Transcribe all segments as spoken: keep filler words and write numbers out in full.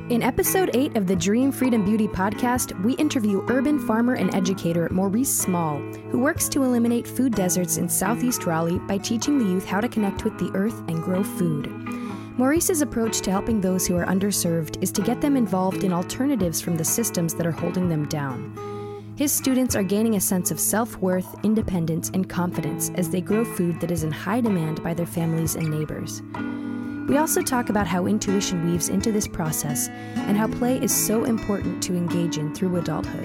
In episode eight of the Dream Freedom Beauty podcast, we interview urban farmer and educator Maurice Small, who works to eliminate food deserts in southeast Raleigh by teaching the youth how to connect with the earth and grow food. Maurice's approach to helping those who are underserved is to get them involved in alternatives from the systems that are holding them down. His students are gaining a sense of self-worth, independence, and confidence as they grow food that is in high demand by their families and neighbors. We also talk about how intuition weaves into this process and how play is so important to engage in through adulthood.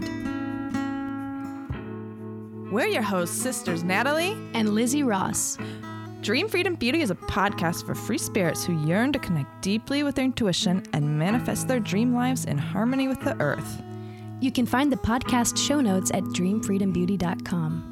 We're your hosts, sisters Natalie and Lizzie Ross. Dream Freedom Beauty is a podcast for free spirits who yearn to connect deeply with their intuition and manifest their dream lives in harmony with the earth. You can find the podcast show notes at dream freedom beauty dot com.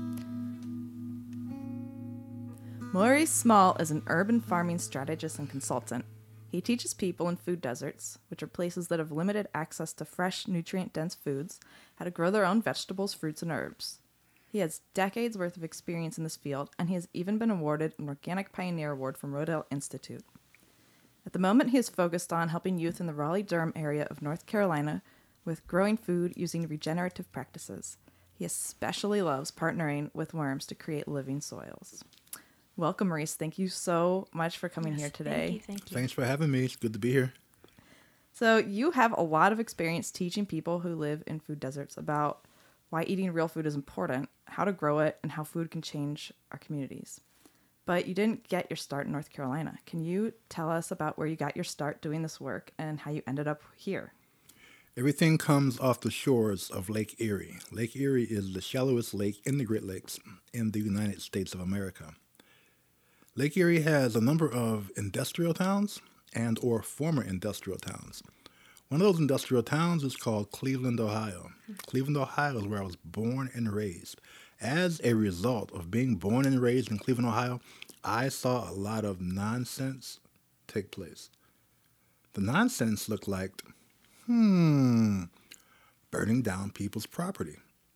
Maurice Small is an urban farming strategist and consultant. He teaches people in food deserts, which are places that have limited access to fresh, nutrient-dense foods, how to grow their own vegetables, fruits, and herbs. He has decades worth of experience in this field, and he has even been awarded an Organic Pioneer Award from Rodale Institute. At the moment, he is focused on helping youth in the Raleigh-Durham area of North Carolina with growing food using regenerative practices. He especially loves partnering with worms to create living soils. Welcome, Maurice. Thank you so much for coming yes, here today. Thank you, thank you. Thanks for having me. It's good to be here. So you have a lot of experience teaching people who live in food deserts about why eating real food is important, how to grow it, and how food can change our communities. But you didn't get your start in North Carolina. Can you tell us about where you got your start doing this work and how you ended up here? Everything comes off the shores of Lake Erie. Lake Erie is the shallowest lake in the Great Lakes in the United States of America. Lake Erie has a number of industrial towns and or former industrial towns. One of those industrial towns is called Cleveland, Ohio. Cleveland, Ohio is where I was born and raised. As a result of being born and raised in Cleveland, Ohio, I saw a lot of nonsense take place. The nonsense looked like, hmm, burning down people's property.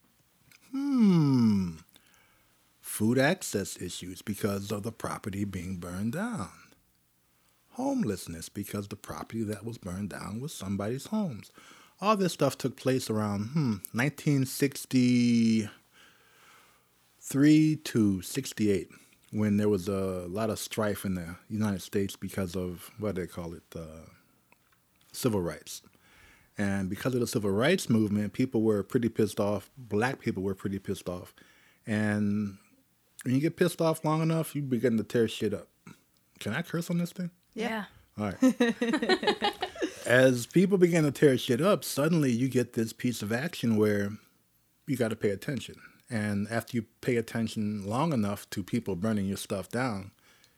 Hmm. Food access issues because of the property being burned down. Homelessness because the property that was burned down was somebody's homes. All this stuff took place around hmm, nineteen sixty-three to sixty-eight, when there was a lot of strife in the United States because of, what do they call it, uh, civil rights. And because of the civil rights movement, people were pretty pissed off. Black people were pretty pissed off. And when you get pissed off long enough, you begin to tear shit up. Can I curse on this thing? Yeah. All right. As people begin to tear shit up, suddenly you get this piece of action where you got to pay attention. And after you pay attention long enough to people burning your stuff down,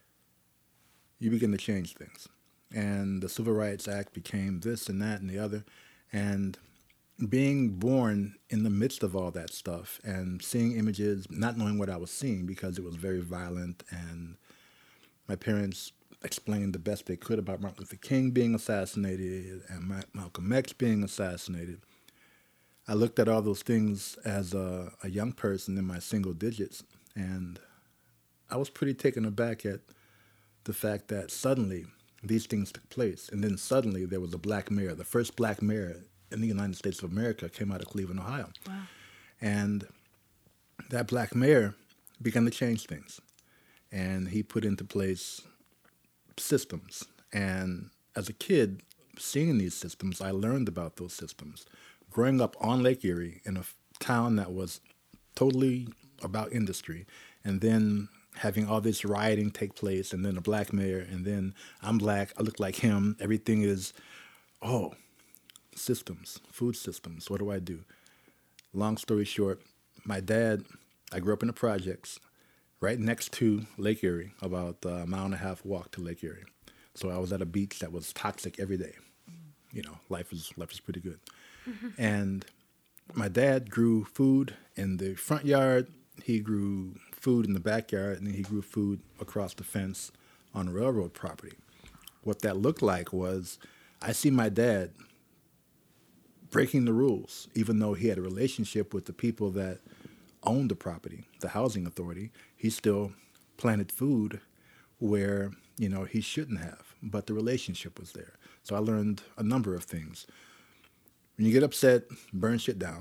you begin to change things. And the Civil Rights Act became this and that and the other. And being born in the midst of all that stuff and seeing images, not knowing what I was seeing because it was very violent, and my parents explained the best they could about Martin Luther King being assassinated and Ma- Malcolm X being assassinated. I looked at all those things as a, a young person in my single digits, and I was pretty taken aback at the fact that suddenly these things took place, and then suddenly there was a black mayor. The first black mayor in the United States of America came out of Cleveland, Ohio. Wow. And that black mayor began to change things. And he put into place systems. And as a kid, seeing these systems, I learned about those systems. Growing up on Lake Erie in a f- town that was totally about industry, and then having all this rioting take place, and then a black mayor, and then I'm black, I look like him, everything is, oh, systems, food systems, what do I do? Long story short, my dad, I grew up in the projects right next to Lake Erie, about a mile and a half walk to Lake Erie. So I was at a beach that was toxic every day. You know, life is life is pretty good. And my dad grew food in the front yard, he grew food in the backyard, and then he grew food across the fence on railroad property. What that looked like was, I see my dad breaking the rules, even though he had a relationship with the people that owned the property, the housing authority. He still planted food where, you know, he shouldn't have, but the relationship was there. So I learned a number of things. When you get upset, burn shit down.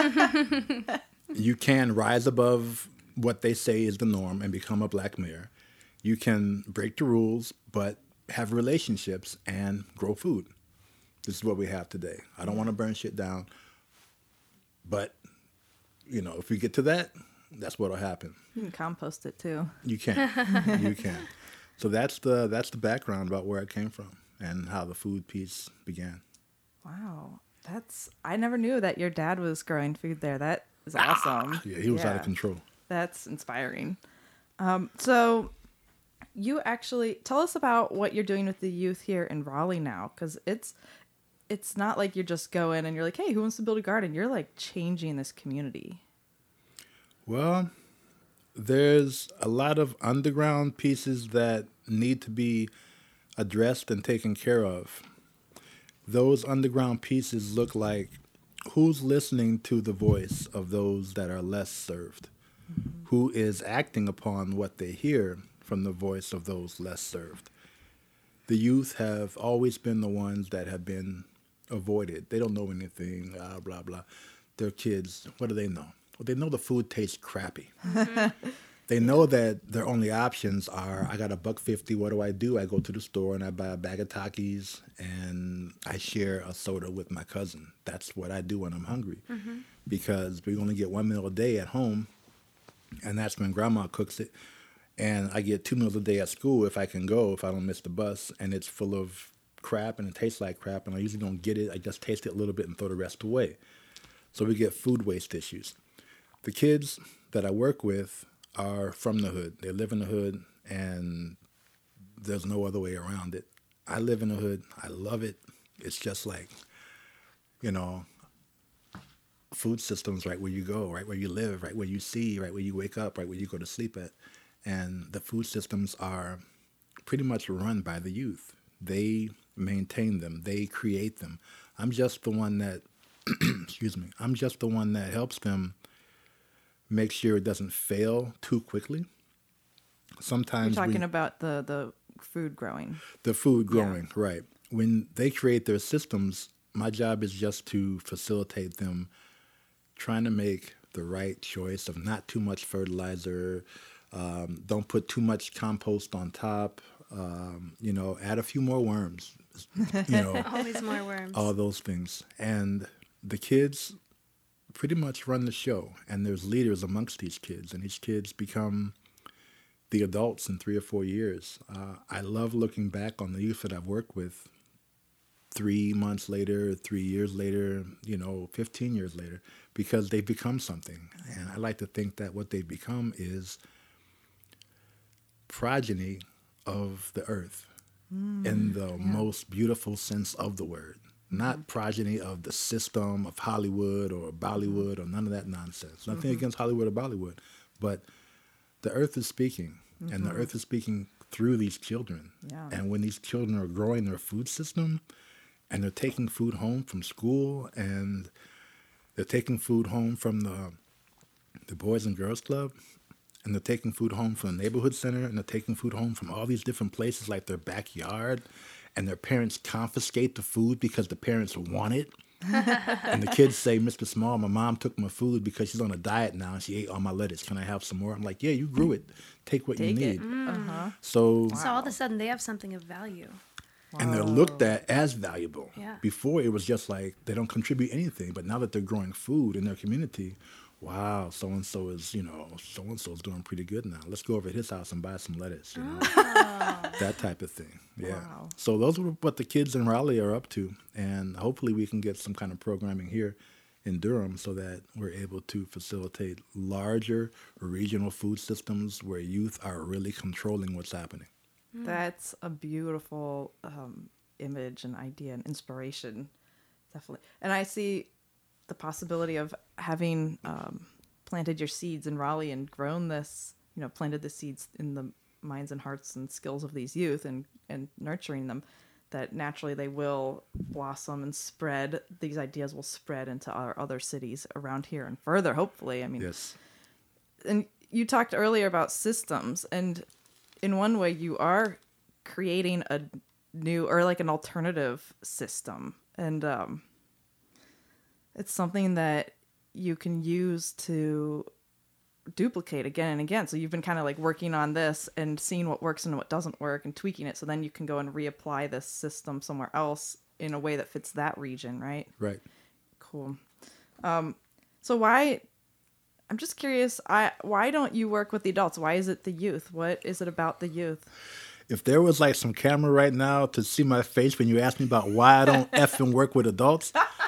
You can rise above what they say is the norm and become a black mayor. You can break the rules, but have relationships and grow food. This is what we have today. I don't want to burn shit down, but, you know, if we get to that, that's what'll happen. You can compost it too. You can. You can. So that's the that's the background about where I came from and how the food piece began. Wow. That's, I never knew that your dad was growing food there. That is awesome. Yeah, he was yeah. out of control. That's inspiring. Um, so you actually tell us about what you're doing with the youth here in Raleigh now, because it's it's not like you just go in and you're like, hey, who wants to build a garden? You're like changing this community. Well, there's a lot of underground pieces that need to be addressed and taken care of. Those underground pieces look like who's listening to the voice of those that are less served, mm-hmm. who is acting upon what they hear from the voice of those less served. The youth have always been the ones that have been avoided. They don't know anything, blah, blah, blah. They're kids. What do they know? Well, they know the food tastes crappy. Mm-hmm. They know that their only options are, I got a buck fifty, what do I do? I go to the store and I buy a bag of Takis and I share a soda with my cousin. That's what I do when I'm hungry. Mm-hmm. Because we only get one meal a day at home, and that's when grandma cooks it. And I get two meals a day at school if I can go, if I don't miss the bus, and it's full of crap and it tastes like crap, and I usually don't get it. I just taste it a little bit and throw the rest away. So we get food waste issues. The kids that I work with are from the hood. They live in the hood, and there's no other way around it. I live in the hood. I love it. It's just like, you know, food systems right where you go, right where you live, right where you see, right where you wake up, right where you go to sleep at. And the food systems are pretty much run by the youth. They maintain them. They create them. I'm just the one that, excuse me, I'm just the one that helps them make sure it doesn't fail too quickly. Sometimes you're talking we, about the, the food growing. The food growing, yeah. Right. When they create their systems, my job is just to facilitate them trying to make the right choice of not too much fertilizer, um, don't put too much compost on top, um, you know, add a few more worms, you know. Always more worms. All those things. And the kids pretty much run the show, and there's leaders amongst these kids, and these kids become the adults in three or four years. Uh, I love looking back on the youth that I've worked with three months later, three years later, you know, fifteen years later, because they've become something. And I like to think that what they've become is progeny of the earth mm, in the yeah. most beautiful sense of the word. Not progeny of the system of Hollywood or Bollywood or none of that nonsense. Nothing mm-hmm. against Hollywood or Bollywood, but the earth is speaking, mm-hmm. and the earth is speaking through these children. Yeah. And when these children are growing their food system, and they're taking food home from school, and they're taking food home from the the Boys and Girls Club, and they're taking food home from the neighborhood center, and they're taking food home from all these different places like their backyard, and their parents confiscate the food because the parents want it. And the kids say, Mister Small, my mom took my food because she's on a diet now and she ate all my lettuce. Can I have some more? I'm like, yeah, you grew it. Take what Take you need. Mm. Uh-huh. So, wow. so all of a sudden they have something of value. And they're looked at as valuable. Yeah. Before it was just like they don't contribute anything, but now that they're growing food in their community, wow, so-and-so is, you know, so-and-so is doing pretty good now. Let's go over to his house and buy some lettuce, you know, oh. that type of thing. Yeah. Wow. So those are what the kids in Raleigh are up to. And hopefully we can get some kind of programming here in Durham so that we're able to facilitate larger regional food systems where youth are really controlling what's happening. That's a beautiful um, image and idea and inspiration, definitely. And I see the possibility of having um, planted your seeds in Raleigh and grown this, you know, planted the seeds in the minds and hearts and skills of these youth and, and nurturing them, that naturally they will blossom and spread. These ideas will spread into our other cities around here and further, hopefully. I mean, yes. And you talked earlier about systems, and in one way you are creating a new or like an alternative system. And um, it's something that you can use to duplicate again and again. So you've been kind of like working on this and seeing what works and what doesn't work and tweaking it. So then you can go and reapply this system somewhere else in a way that fits that region, right? Right. Cool. Um, so why, I'm just curious, I why don't you work with the adults? Why is it the youth? What is it about the youth? If there was like some camera right now to see my face when you ask me about why I don't effing work with adults,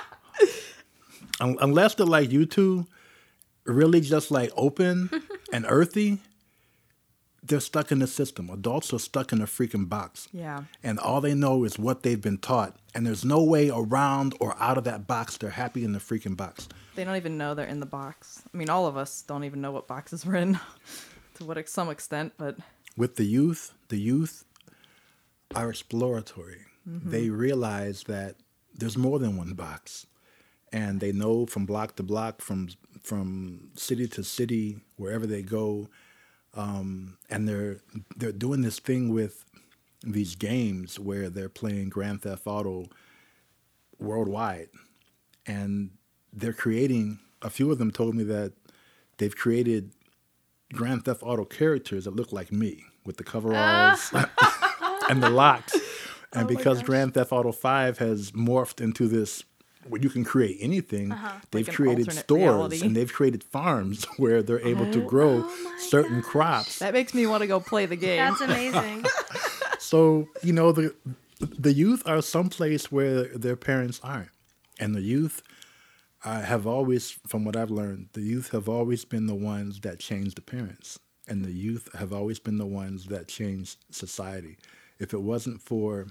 un- unless they're like you two, really just like open and earthy, they're stuck in the system. Adults are stuck in a freaking box. Yeah. And all they know is what they've been taught. And there's no way around or out of that box. They're happy in the freaking box. They don't even know they're in the box. I mean, all of us don't even know what boxes we're in to what ex- some extent, but With the youth, the youth are exploratory. Mm-hmm. They realize that there's more than one box. And they know from block to block, from from city to city, wherever they go. Um, and they're they're doing this thing with these games where they're playing Grand Theft Auto worldwide. And they're creating, a few of them told me that they've created Grand Theft Auto characters that look like me with the coveralls and the locks. And Oh my because gosh. Grand Theft Auto five has morphed into this where you can create anything, Uh-huh. they've Like an created alternate stores reality. and they've created farms where they're able to grow Oh my certain gosh. crops. that makes me want to go play the game. That's amazing. So, you know, the the youth are someplace where their parents aren't. And the youth uh, have always, from what I've learned, the youth have always been the ones that change the parents. And the youth have always been the ones that change society. If it wasn't for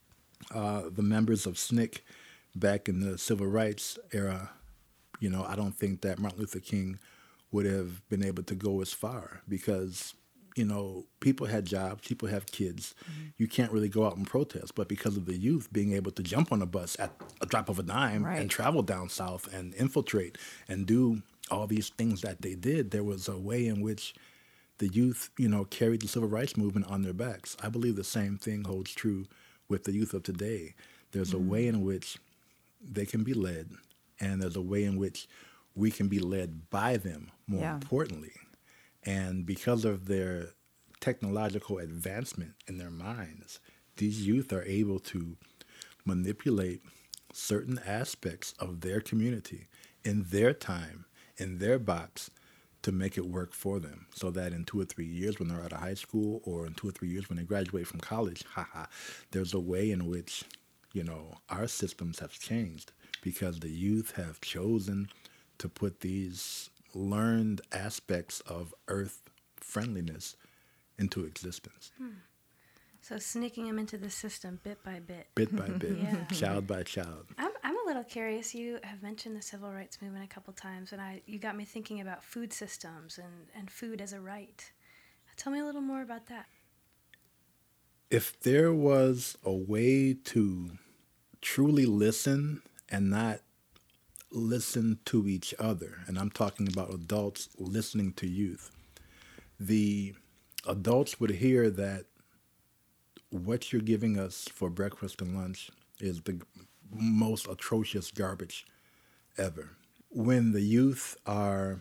uh, the members of S N C C back in the civil rights era, you know, I don't think that Martin Luther King would have been able to go as far because, you know, people had jobs, people have kids. Mm-hmm. You can't really go out and protest. But because of the youth being able to jump on a bus at a drop of a dime Right. and travel down south and infiltrate and do all these things that they did, there was a way in which the youth, you know, carried the civil rights movement on their backs. I believe the same thing holds true with the youth of today. There's mm-hmm. a way in which they can be led, and there's a way in which we can be led by them, more Yeah. importantly. And because of their technological advancement in their minds, these youth are able to manipulate certain aspects of their community in their time, in their box, to make it work for them, so that in two or three years when they're out of high school or in two or three years when they graduate from college, haha, there's a way in which, you know, our systems have changed because the youth have chosen to put these learned aspects of earth friendliness into existence. Hmm. So sneaking them into the system bit by bit. Bit by bit, Yeah. child by child. I'm, I'm a little curious. You have mentioned the civil rights movement a couple times, and I you got me thinking about food systems and, and food as a right. Tell me a little more about that. If there was a way to truly listen and not listen to each other, and I'm talking about adults listening to youth, the adults would hear that what you're giving us for breakfast and lunch is the most atrocious garbage ever. When the youth are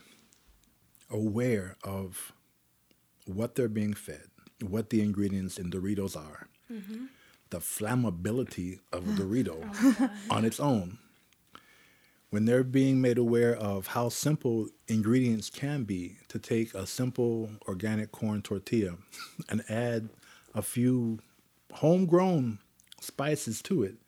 aware of what they're being fed, what the ingredients in Doritos are, mm-hmm. the flammability of a Dorito Oh, on its own, when they're being made aware of how simple ingredients can be to take a simple organic corn tortilla and add a few homegrown spices to it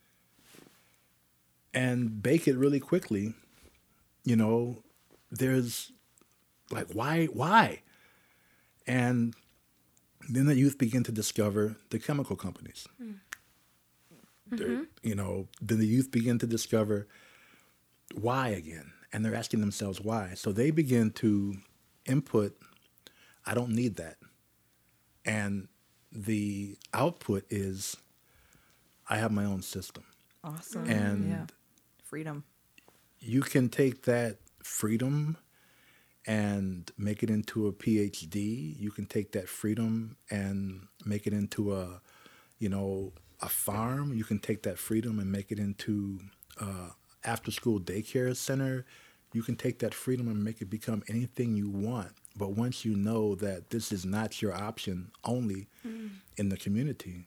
and bake it really quickly, you know, there's like, why, why? And then the youth begin to discover the chemical companies. Mm-hmm. You know, then the youth begin to discover why again, and they're asking themselves why. So they begin to input, I don't need that. And the output is, I have my own system. Awesome. And yeah. Freedom. You can take that freedom and make it into a P H D. You can take that freedom and make it into a, you know, a farm. You can take that freedom and make it into uh, after-school daycare center. You can take that freedom and make it become anything you want. But once you know that this is not your option only mm. in the community,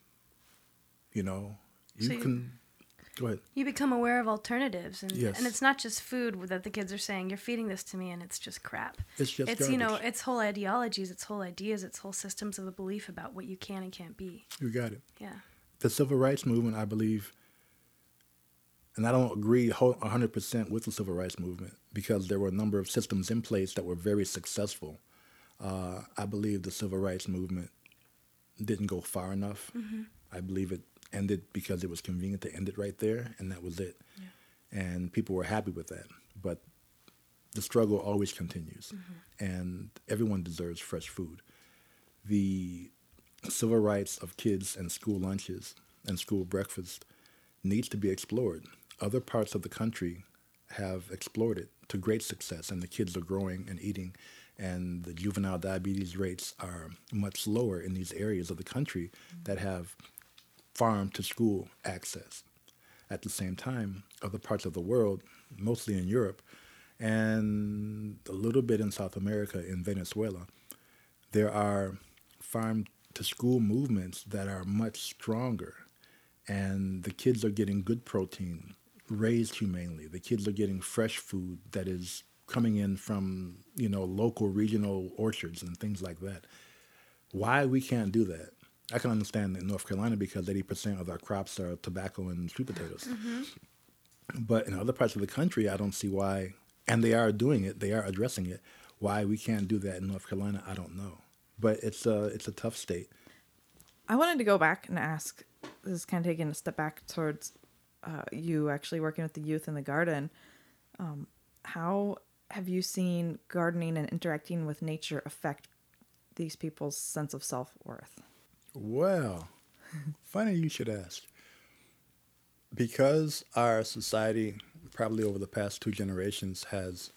you know, you so can... You, go ahead. You become aware of alternatives. And, yes. and it's not just food that the kids are saying, you're feeding this to me and it's just crap. It's just It's, garbage. you know, it's whole ideologies, it's whole ideas, it's whole systems of the belief about what you can and can't be. You got it. Yeah. The civil rights movement, I believe, and I don't agree one hundred percent with the civil rights movement because there were a number of systems in place that were very successful. Uh, I believe the civil rights movement didn't go far enough. Mm-hmm. I believe it ended because it was convenient to end it right there, and that was it. Yeah. And people were happy with that. But the struggle always continues, mm-hmm. and everyone deserves fresh food. The civil rights of kids and school lunches and school breakfast needs to be explored. Other parts of the country have explored it to great success, and the kids are growing and eating, and the juvenile diabetes rates are much lower in these areas of the country mm-hmm. that have farm-to-school access. At the same time, other parts of the world, mostly in Europe, and a little bit in South America, in Venezuela, there are farm-to-school movements that are much stronger, and the kids are getting good protein, raised humanely. The kids are getting fresh food that is coming in from, you know, local regional orchards and things like that. Why we can't do that? I can understand in North Carolina because eighty percent of our crops are tobacco and sweet potatoes. Mm-hmm. But in other parts of the country, I don't see why, and they are doing it, they are addressing it. Why we can't do that in North Carolina, I don't know. But it's a, it's a tough state. I wanted to go back and ask, this is kind of taking a step back towards uh, you actually working with the youth in the garden. Um, how have you seen gardening and interacting with nature affect these people's sense of self-worth? Well, funny you should ask. Because our society, probably over the past two generations, has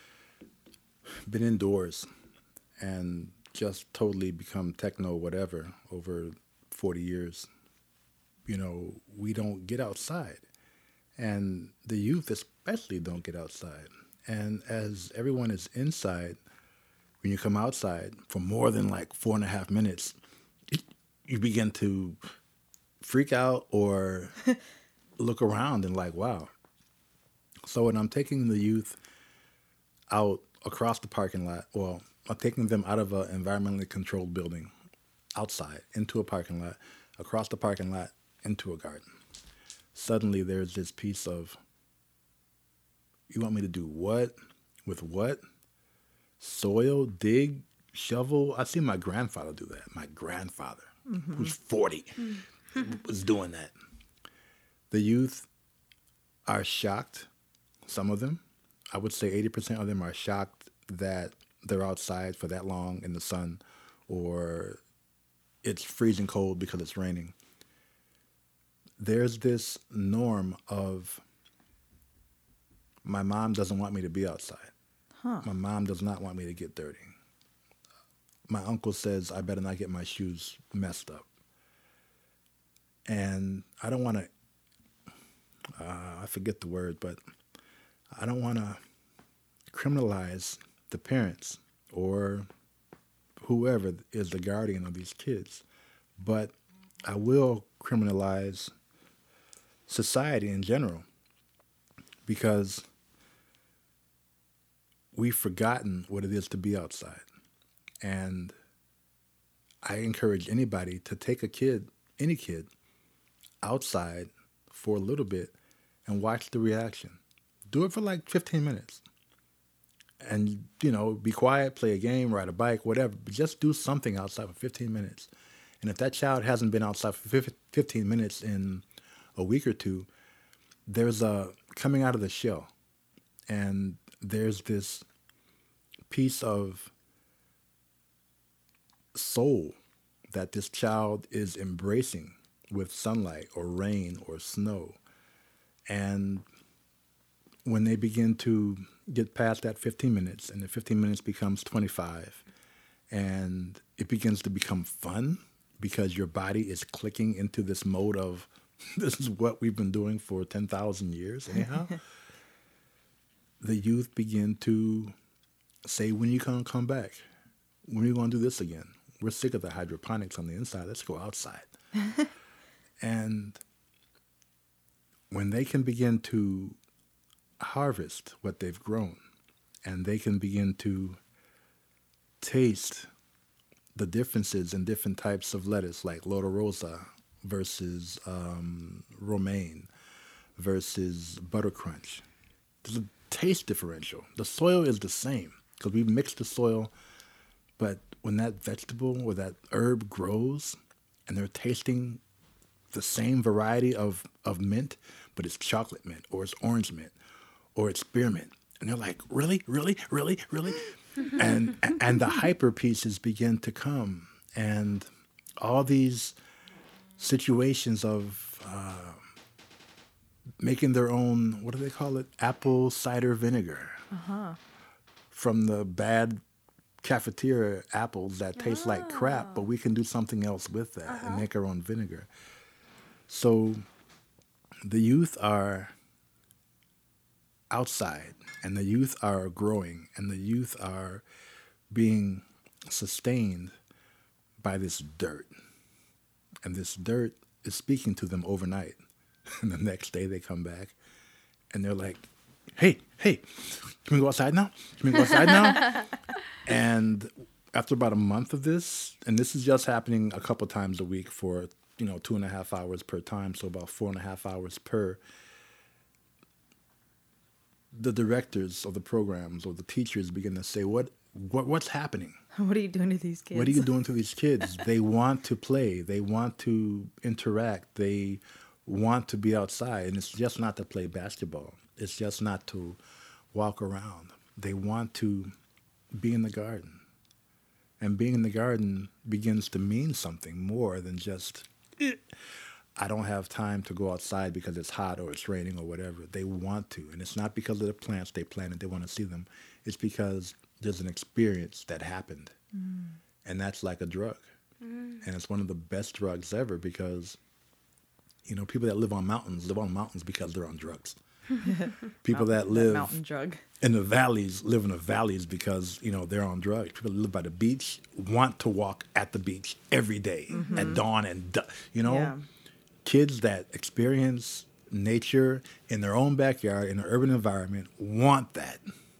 been indoors and just totally become techno whatever over forty years, you know, we don't get outside. And the youth especially don't get outside. And as everyone is inside, when you come outside for more than like four and a half minutes, you begin to freak out or look around and like, wow. So when I'm taking the youth out across the parking lot, well, I'm taking them out of an environmentally controlled building, outside, into a parking lot, across the parking lot, into a garden. Suddenly there's this piece of, you want me to do what? With what? Soil, dig, shovel? I see my grandfather do that. My grandfather, mm-hmm. who's forty, mm-hmm. was doing that. The youth are shocked, some of them. I would say eighty percent of them are shocked that they're outside for that long in the sun, or it's freezing cold because it's raining. There's this norm of, my mom doesn't want me to be outside. Huh. My mom does not want me to get dirty. My uncle says I better not get my shoes messed up. And I don't want to, uh, I forget the word, but I don't want to criminalize the parents or whoever is the guardian of these kids. But I will criminalize society in general, because we've forgotten what it is to be outside. And I encourage anybody to take a kid, any kid, outside for a little bit and watch the reaction. Do it for like fifteen minutes. And, you know, be quiet, play a game, ride a bike, whatever. But just do something outside for fifteen minutes. And if that child hasn't been outside for fifteen minutes in a week or two, there's a coming out of the shell. And there's this piece of soul that this child is embracing with sunlight or rain or snow. And when they begin to get past that fifteen minutes, and the fifteen minutes becomes twenty-five, and it begins to become fun, because your body is clicking into this mode of this is what we've been doing for ten thousand years anyhow, the youth begin to say, when you going to come back? When are you going to do this again? We're sick of the hydroponics on the inside. Let's go outside. And when they can begin to harvest what they've grown, and they can begin to taste the differences in different types of lettuce, like Lota Rosa versus um, romaine versus buttercrunch. There's a taste differential. The soil is the same because we mix the soil, but when that vegetable or that herb grows and they're tasting the same variety of, of mint, but it's chocolate mint or it's orange mint or it's spearmint, and they're like, really, really, really, really? and and the hyper pieces begin to come, and all these situations of uh, making their own, what do they call it? Apple cider vinegar. Uh-huh. From the bad cafeteria apples that taste oh. like crap, but we can do something else with that uh-huh. and make our own vinegar. So the youth are outside, and the youth are growing, and the youth are being sustained by this dirt. And this dirt is speaking to them overnight. And the next day they come back and they're like, hey, hey, can we go outside now? Can we go outside now? And after about a month of this, and this is just happening a couple times a week for, you know, two and a half hours per time, so about four and a half hours per, the directors of the programs or the teachers begin to say, what, what what's happening? What are you doing to these kids? What are you doing to these kids? They want to play. They want to interact. They want to be outside. And it's just not to play basketball. It's just not to walk around. They want to be in the garden. And being in the garden begins to mean something more than just, eh, I don't have time to go outside because it's hot or it's raining or whatever. They want to. And it's not because of the plants they planted. They want to see them. It's because there's an experience that happened. Mm. And that's like a drug. Mm. And it's one of the best drugs ever because, you know, people that live on mountains live on mountains because they're on drugs. People that live that mountain drug. in the valleys live in the valleys because, you know, they're on drugs. People that live by the beach want to walk at the beach every day mm-hmm. at dawn and, du- you know. Yeah. Kids that experience nature in their own backyard, in an urban environment, want that.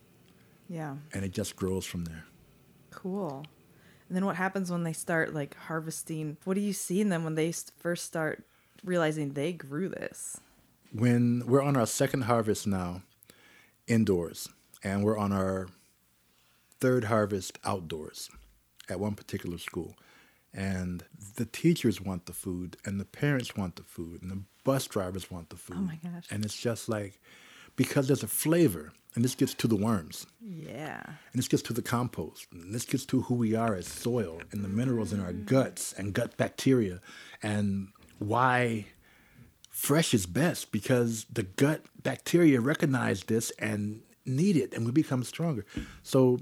Yeah. And it just grows from there. Cool. And then what happens when they start, like, harvesting? What do you see in them when they first start realizing they grew this? When we're on our second harvest now, indoors, and we're on our third harvest outdoors at one particular school. And the teachers want the food, and the parents want the food, and the bus drivers want the food. Oh, my gosh. And it's just like, because there's a flavor, and this gets to the worms. Yeah. And this gets to the compost, and this gets to who we are as soil, and the minerals in our guts, and gut bacteria, and why fresh is best, because the gut bacteria recognize this and need it, and we become stronger. So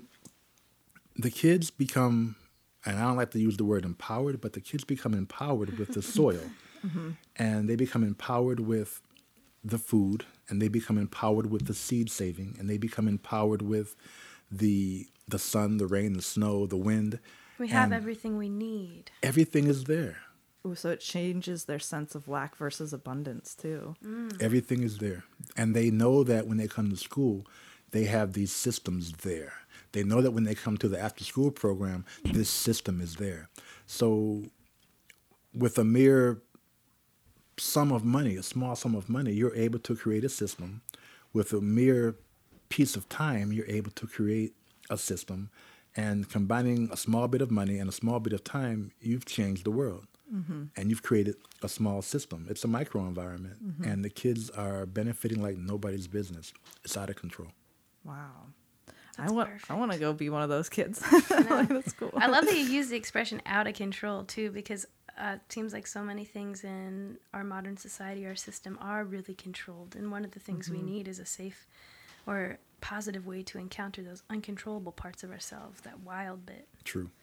the kids become... and I don't like to use the word empowered, but the kids become empowered with the soil. Mm-hmm. And they become empowered with the food, and they become empowered with the seed saving, and they become empowered with the the sun, the rain, the snow, the wind. We have everything we need. Everything is there. Ooh, so it changes their sense of lack versus abundance, too. Mm. Everything is there. And they know that when they come to school, they have these systems there. They know that when they come to the after-school program, this system is there. So with a mere sum of money, a small sum of money, you're able to create a system. With a mere piece of time, you're able to create a system. And combining a small bit of money and a small bit of time, you've changed the world. Mm-hmm. And you've created a small system. It's a microenvironment. Mm-hmm. And the kids are benefiting like nobody's business. It's out of control. Wow. That's I want perfect. I want to go be one of those kids. Like, that's cool. I love that you use the expression out of control too, because uh, it seems like so many things in our modern society, our system, are really controlled. And one of the things mm-hmm. we need is a safe or positive way to encounter those uncontrollable parts of ourselves, that wild bit. True.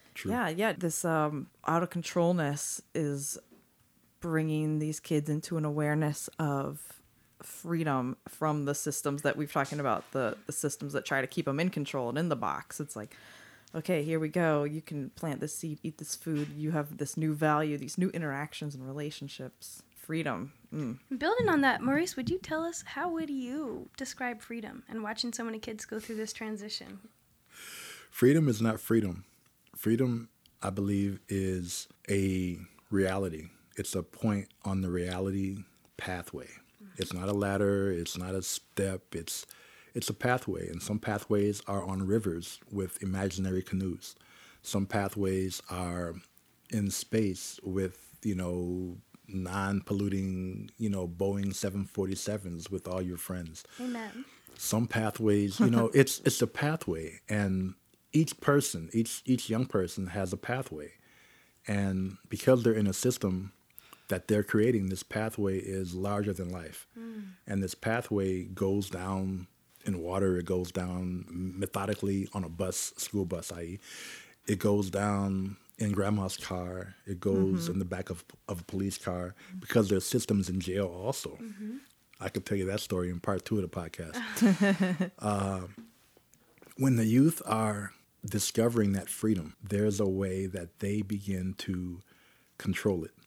True. Yeah, yeah. This um, out of controlness is bringing these kids into an awareness of freedom from the systems that we've talking about, the, the systems that try to keep them in control and in the box. It's like, okay, here we go. You can plant this seed, eat this food. You have this new value, these new interactions and relationships. Freedom. Mm. Building on that, Maurice, would you tell us, how would you describe freedom and watching so many kids go through this transition? Freedom is not freedom. Freedom, I believe, is a reality. It's a point on the reality pathway. Mm-hmm. It's not a ladder. It's not a step. It's it's a pathway. And some pathways are on rivers with imaginary canoes. Some pathways are in space with, you know, non-polluting, you know, Boeing seven forty-sevens with all your friends. Amen. Some pathways, you know, it's it's a pathway, and each person, each each young person has a pathway, and because they're in a system that they're creating, this pathway is larger than life, mm. and this pathway goes down in water. It goes down methodically on a bus, school bus, that is, it goes down in grandma's car. It goes mm-hmm. in the back of of a police car, because there's systems in jail also. Mm-hmm. I could tell you that story in part two of the podcast. uh, when the youth are discovering that freedom, there's a way that they begin to control it.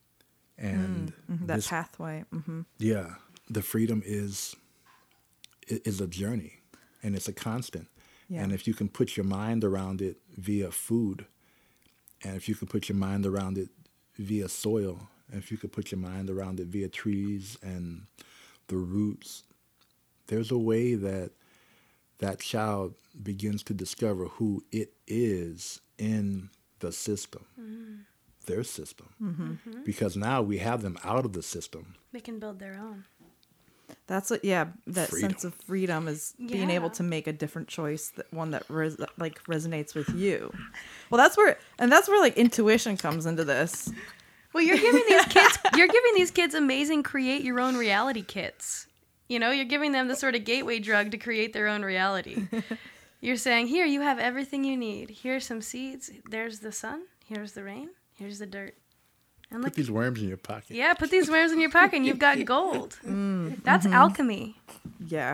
And mm-hmm. that this, pathway. Mm-hmm. Yeah, the freedom is is a journey, and it's a constant. Yeah. And if you can put your mind around it via food, and if you can put your mind around it via soil, and if you could put your mind around it via trees and the roots, there's a way that that child begins to discover who it is in the system, mm-hmm. their system. Mm-hmm. Because now we have them out of the system. They can build their own. That's what, yeah, that freedom. sense of freedom is yeah. being able to make a different choice, that one that res- like resonates with you. Well, that's where, and that's where like intuition comes into this. Well, you're giving these kids, you're giving these kids amazing create your own reality kits. You know, you're giving them the sort of gateway drug to create their own reality. You're saying, here, you have everything you need. Here's some seeds. There's the sun. Here's the rain. Here's the dirt. And put look, these worms in your pocket. Yeah, put these worms in your pocket and you've got gold. Mm, That's mm-hmm. alchemy. Yeah.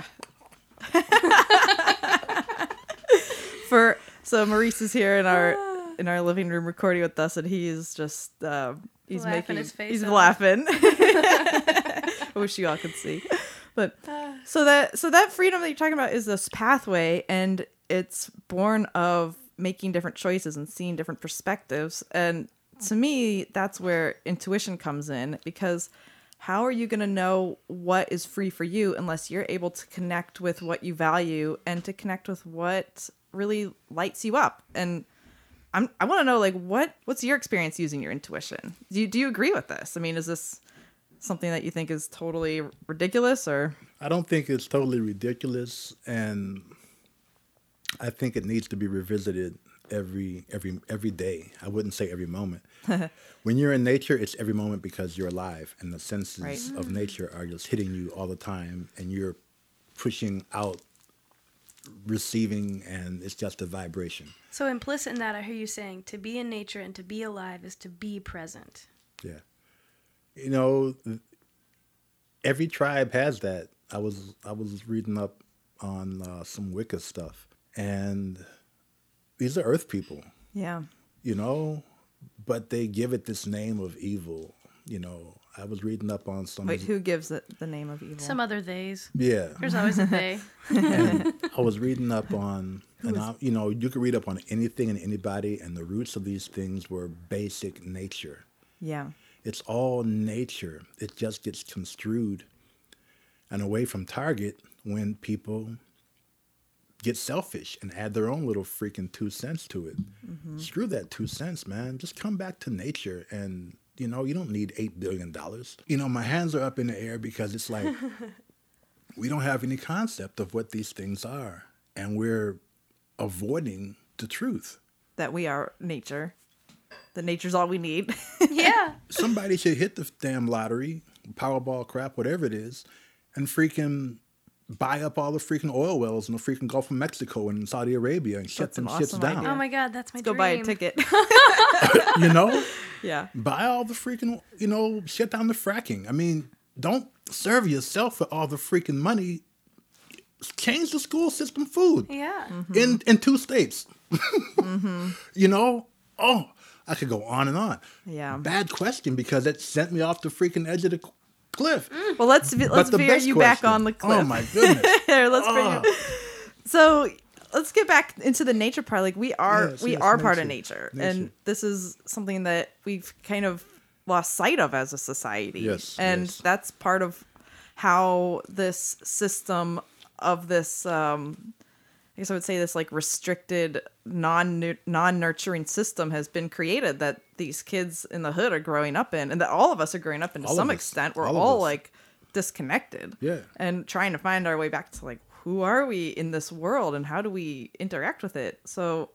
For so Maurice is here in our in our living room recording with us, and he's just uh, he's laughing making his face he's off. laughing. I wish you all could see. But so that so that freedom that you're talking about is this pathway, and it's born of making different choices and seeing different perspectives. And to me, that's where intuition comes in, because how are you going to know what is free for you unless you're able to connect with what you value and to connect with what really lights you up? And I'm, I want to know, like, what what's your experience using your intuition? Do you, do you agree with this? I mean, is this something that you think is totally ridiculous, or? I don't think it's totally ridiculous, and I think it needs to be revisited every every every day. I wouldn't say every moment. When you're in nature, it's every moment, because you're alive, and the senses right. of nature are just hitting you all the time, and you're pushing out, receiving, and it's just a vibration. So implicit in that, I hear you saying, to be in nature and to be alive is to be present. Yeah. You know, every tribe has that. I was I was reading up on uh, some Wicca stuff, and these are earth people. Yeah. You know, but they give it this name of evil. You know, I was reading up on some... Wait, who gives it the name of evil? Some other theys. Yeah. There's always a they. And I was reading up on, and I, you know, you could read up on anything and anybody, and the roots of these things were basic nature. Yeah. It's all nature. It just gets construed and away from target when people get selfish and add their own little freaking two cents to it. Mm-hmm. Screw that two cents, man. Just come back to nature, and, you know, you don't need eight billion dollars. You know, my hands are up in the air, because it's like, we don't have any concept of what these things are, and we're avoiding the truth. That we are nature. That nature's all we need. Yeah. Somebody should hit the damn lottery, Powerball crap, whatever it is, and freaking buy up all the freaking oil wells in the freaking Gulf of Mexico and Saudi Arabia and shut That's them an shits awesome down. idea. Oh my God, that's my Let's dream. go buy a ticket. You know? Yeah. Buy all the freaking, you know, shut down the fracking. I mean, don't serve yourself with all the freaking money. Change the school system food. Yeah. Mm-hmm. In in two states. mm-hmm. You know? Oh, I could go on and on. Yeah. Bad question because it sent me off the freaking edge of the cliff. Well, let's ve- let's the veer best you back question- on the cliff. Oh my goodness. Here, let's bring Oh. you. So let's get back into the nature part. Like we are, Yes, we yes, are part of nature. nature, and Nature. this is something that we've kind of lost sight of as a society. Yes, and yes. that's part of how this system of this. Um, I guess I would say this like restricted, non non nurturing system has been created that these kids in the hood are growing up in, and that all of us are growing up in to All of some us. extent. We're All of all us. like disconnected, Yeah. and trying to find our way back to like who are we in this world and how do we interact with it. So,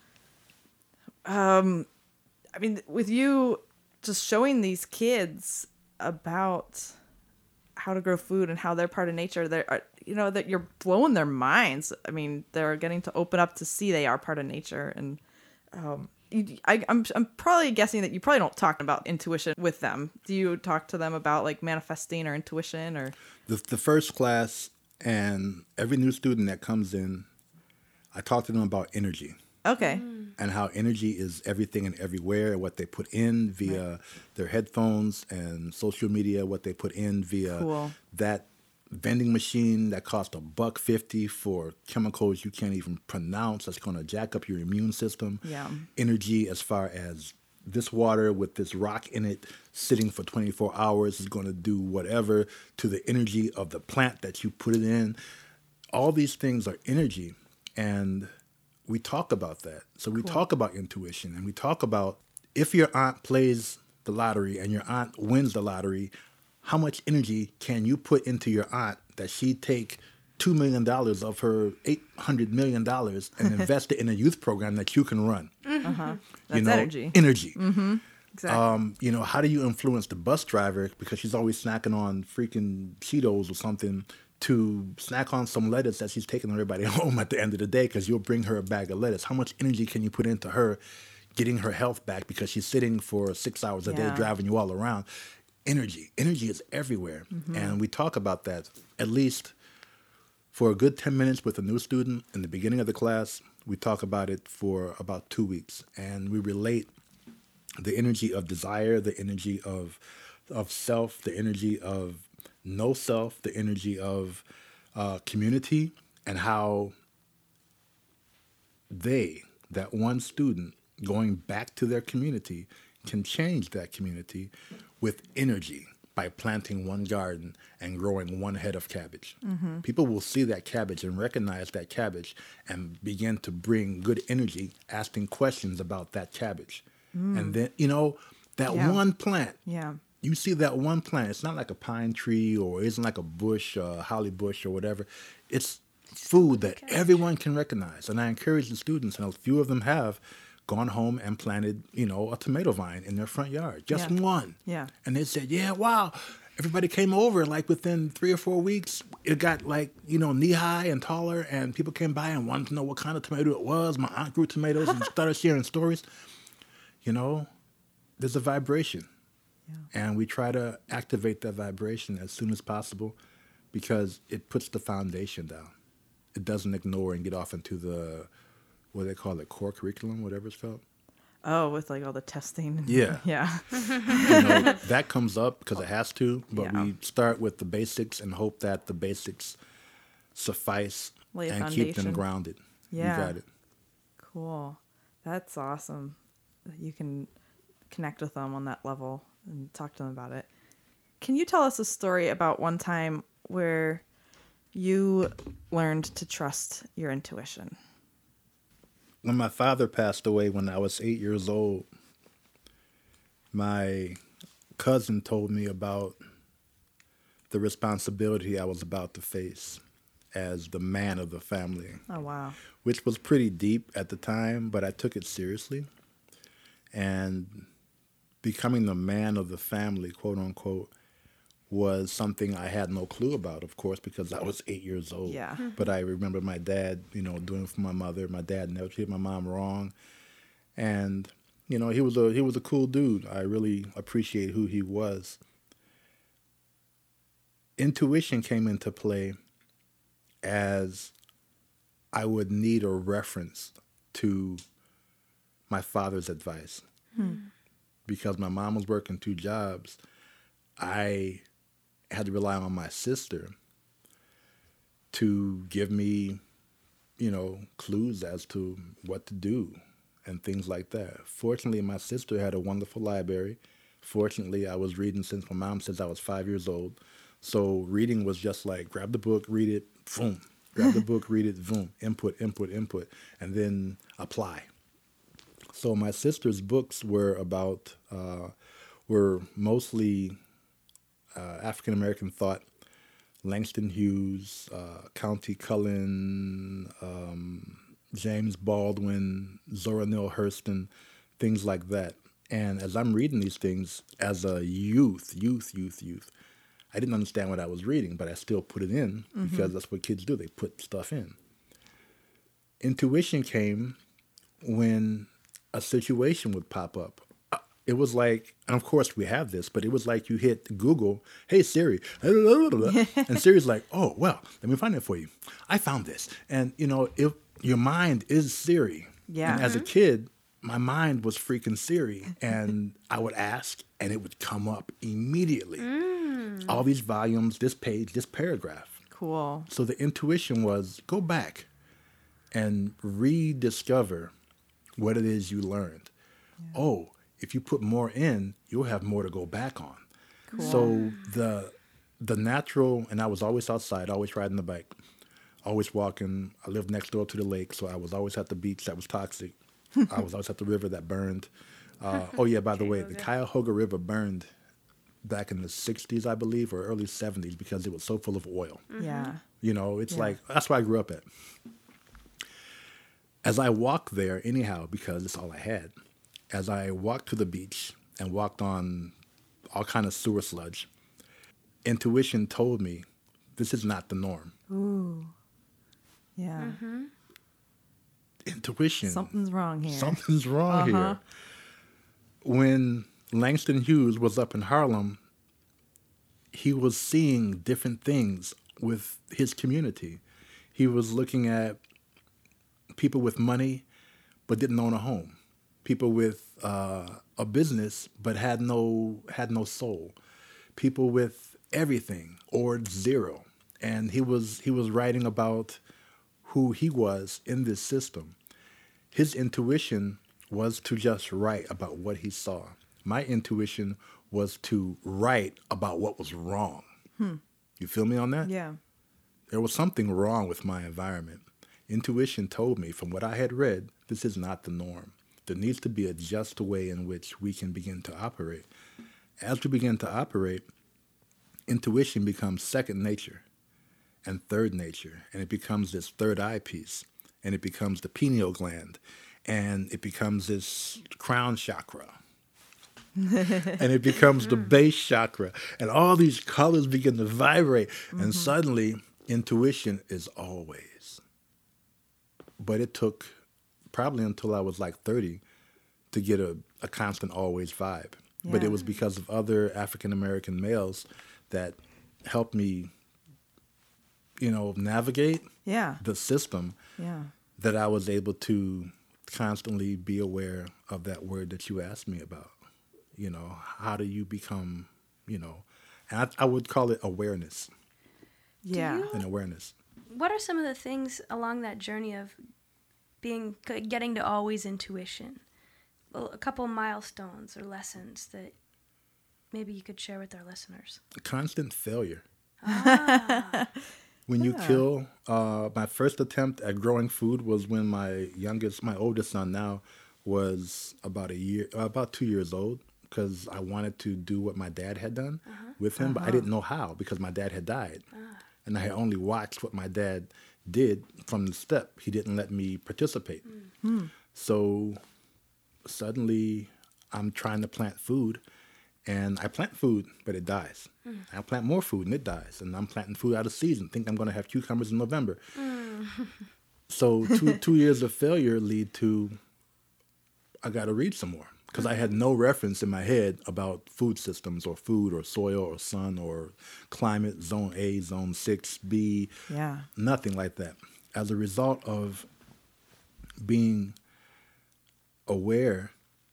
um, I mean, with you just showing these kids about how to grow food and how they're part of nature, they're you know that you're blowing their minds. I mean, they're getting to open up to see they are part of nature, and um, you, I, I'm I'm probably guessing that you probably don't talk about intuition with them. Do you talk to them about like manifesting or intuition or? The, the first class and every new student that comes in, I talk to them about energy. Okay. And how energy is everything and everywhere, and what they put in via right. their headphones and social media, what they put in via cool. that vending machine that cost a buck fifty for chemicals you can't even pronounce. That's going to jack up your immune system. Yeah. Energy as far as this water with this rock in it sitting for twenty-four hours is going to do whatever to the energy of the plant that you put it in. All these things are energy, and we talk about that. So we cool. talk about intuition, and we talk about if your aunt plays the lottery and your aunt wins the lottery, how much energy can you put into your aunt that she take two million dollars of her eight hundred million dollars and invest it in a youth program that you can run? Uh-huh. That's you know, energy. Energy. Mm-hmm. Exactly. Um, you know, how do you influence the bus driver because she's always snacking on freaking Cheetos or something to snack on some lettuce that she's taking everybody home at the end of the day because you'll bring her a bag of lettuce? How much energy can you put into her getting her health back because she's sitting for six hours a yeah. day driving you all around? Energy. Energy is everywhere. Mm-hmm. And we talk about that at least for a good ten minutes with a new student in the beginning of the class. We talk about it for about two weeks. And we relate the energy of desire, the energy of of self, the energy of no self, the energy of uh, community, and how they, that one student, going back to their community, can change that community with energy by planting one garden and growing one head of cabbage. Mm-hmm. People will see that cabbage and recognize that cabbage and begin to bring good energy, asking questions about that cabbage. Mm. And then, you know, that yeah. one plant. Yeah. You see that one plant. It's not like a pine tree or it isn't like a bush, a holly bush or whatever. It's food that okay. everyone can recognize. And I encourage the students, and a few of them have gone home and planted, you know, a tomato vine in their front yard. Just yeah. one. Yeah. And they said, yeah, wow. Everybody came over, like within three or four weeks, it got like, you know, knee high and taller, and people came by and wanted to know what kind of tomato it was. My aunt grew tomatoes and started sharing stories. You know, there's a vibration. Yeah. And we try to activate that vibration as soon as possible because it puts the foundation down. It doesn't ignore and get off into the, what do they call it, core curriculum, whatever it's called. Oh, with like all the testing. Yeah. Yeah. You know, that comes up because it has to, but yeah. we start with the basics and hope that the basics suffice Lay a and foundation. keep them grounded. Yeah. You got it. Cool. That's awesome. You can connect with them on that level and talk to them about it. Can you tell us a story about one time where you learned to trust your intuition? When my father passed away when I was eight years old, my cousin told me about the responsibility I was about to face as the man of the family. Oh, wow. Which was pretty deep at the time, but I took it seriously. And becoming the man of the family, quote unquote, was something I had no clue about, of course, because I was eight years old. Yeah. But I remember my dad, you know, doing it for my mother. My dad never treated my mom wrong. And, you know, he was a he was a cool dude. I really appreciate who he was. Intuition came into play as I would need a reference to my father's advice. Hmm. Because my mom was working two jobs, I had to rely on my sister to give me, you know, clues as to what to do and things like that. Fortunately, my sister had a wonderful library. Fortunately, I was reading since my mom says I was five years old. So reading was just like, grab the book, read it, boom. Grab the book, read it, boom. Input, input, input, and then apply. So my sister's books were about, uh, were mostly uh, African-American thought, Langston Hughes, uh, Countee Cullen, um, James Baldwin, Zora Neale Hurston, things like that. And as I'm reading these things as a youth, youth, youth, youth, I didn't understand what I was reading, but I still put it in mm-hmm. because that's what kids do. They put stuff in. Intuition came when a situation would pop up. It was like, and of course we have this, but it was like you hit Google, hey Siri, and Siri's like, oh, well, let me find it for you. I found this. And, you know, if your mind is Siri. Yeah. And as a kid, my mind was freaking Siri. And I would ask, and it would come up immediately. Mm. All these volumes, this page, this paragraph. Cool. So the intuition was go back and rediscover what it is you learned. Yeah. Oh, if you put more in, you'll have more to go back on. Cool. So the the natural, and I was always outside, always riding the bike, always walking. I lived next door to the lake, so I was always at the beach that was toxic. I was always at the river that burned. Uh, oh, yeah, by the way, the Cuyahoga River burned back in the sixties, I believe, or early seventies because it was so full of oil. Mm-hmm. Yeah. You know, it's yeah. like, that's where I grew up at. As I walked there, anyhow, because it's all I had, as I walked to the beach and walked on all kind of sewer sludge, intuition told me this is not the norm. Ooh. Yeah. Mm-hmm. Intuition. Something's wrong here. Something's wrong uh-huh. here. When Langston Hughes was up in Harlem, he was seeing different things with his community. He was looking at people with money but didn't own a home. People with uh, a business but had no had no soul. People with everything or zero. And he was he was writing about who he was in this system. His intuition was to just write about what he saw. My intuition was to write about what was wrong. Hmm. You feel me on that? Yeah. There was something wrong with my environment. Intuition told me from what I had read, this is not the norm. There needs to be a just way in which we can begin to operate. As we begin to operate, intuition becomes second nature and third nature, and it becomes this third eye piece, and it becomes the pineal gland, and it becomes this crown chakra, and it becomes the base chakra, and all these colors begin to vibrate, mm-hmm. and suddenly intuition is always. But it took probably until I was like thirty to get a, a constant always vibe. Yeah. But it was because of other African-American males that helped me, you know, navigate yeah. the system yeah. that I was able to constantly be aware of that word that you asked me about. You know, how do you become, you know, and I, I would call it awareness. Yeah. An awareness. What are some of the things along that journey of being, getting to always intuition? Well, a couple milestones or lessons that maybe you could share with our listeners. Constant failure. Ah. When you Yeah. kill, uh, my first attempt at growing food was when my youngest, my oldest son now, was about a year, about two years old, because I wanted to do what my dad had done uh-huh. with him, uh-huh. but I didn't know how because my dad had died. Uh. And I had only watched what my dad did from the step. He didn't let me participate. Mm. So suddenly I'm trying to plant food, And I plant food, but it dies. Mm. I plant more food, and it dies. And I'm planting food out of season. Think I'm going to have cucumbers in November. Mm. So two two years of failure lead to, I got to read some more. Because I had no reference in my head about food systems or food or soil or sun or climate, zone A, zone six, B, Yeah. nothing like that. As a result of being aware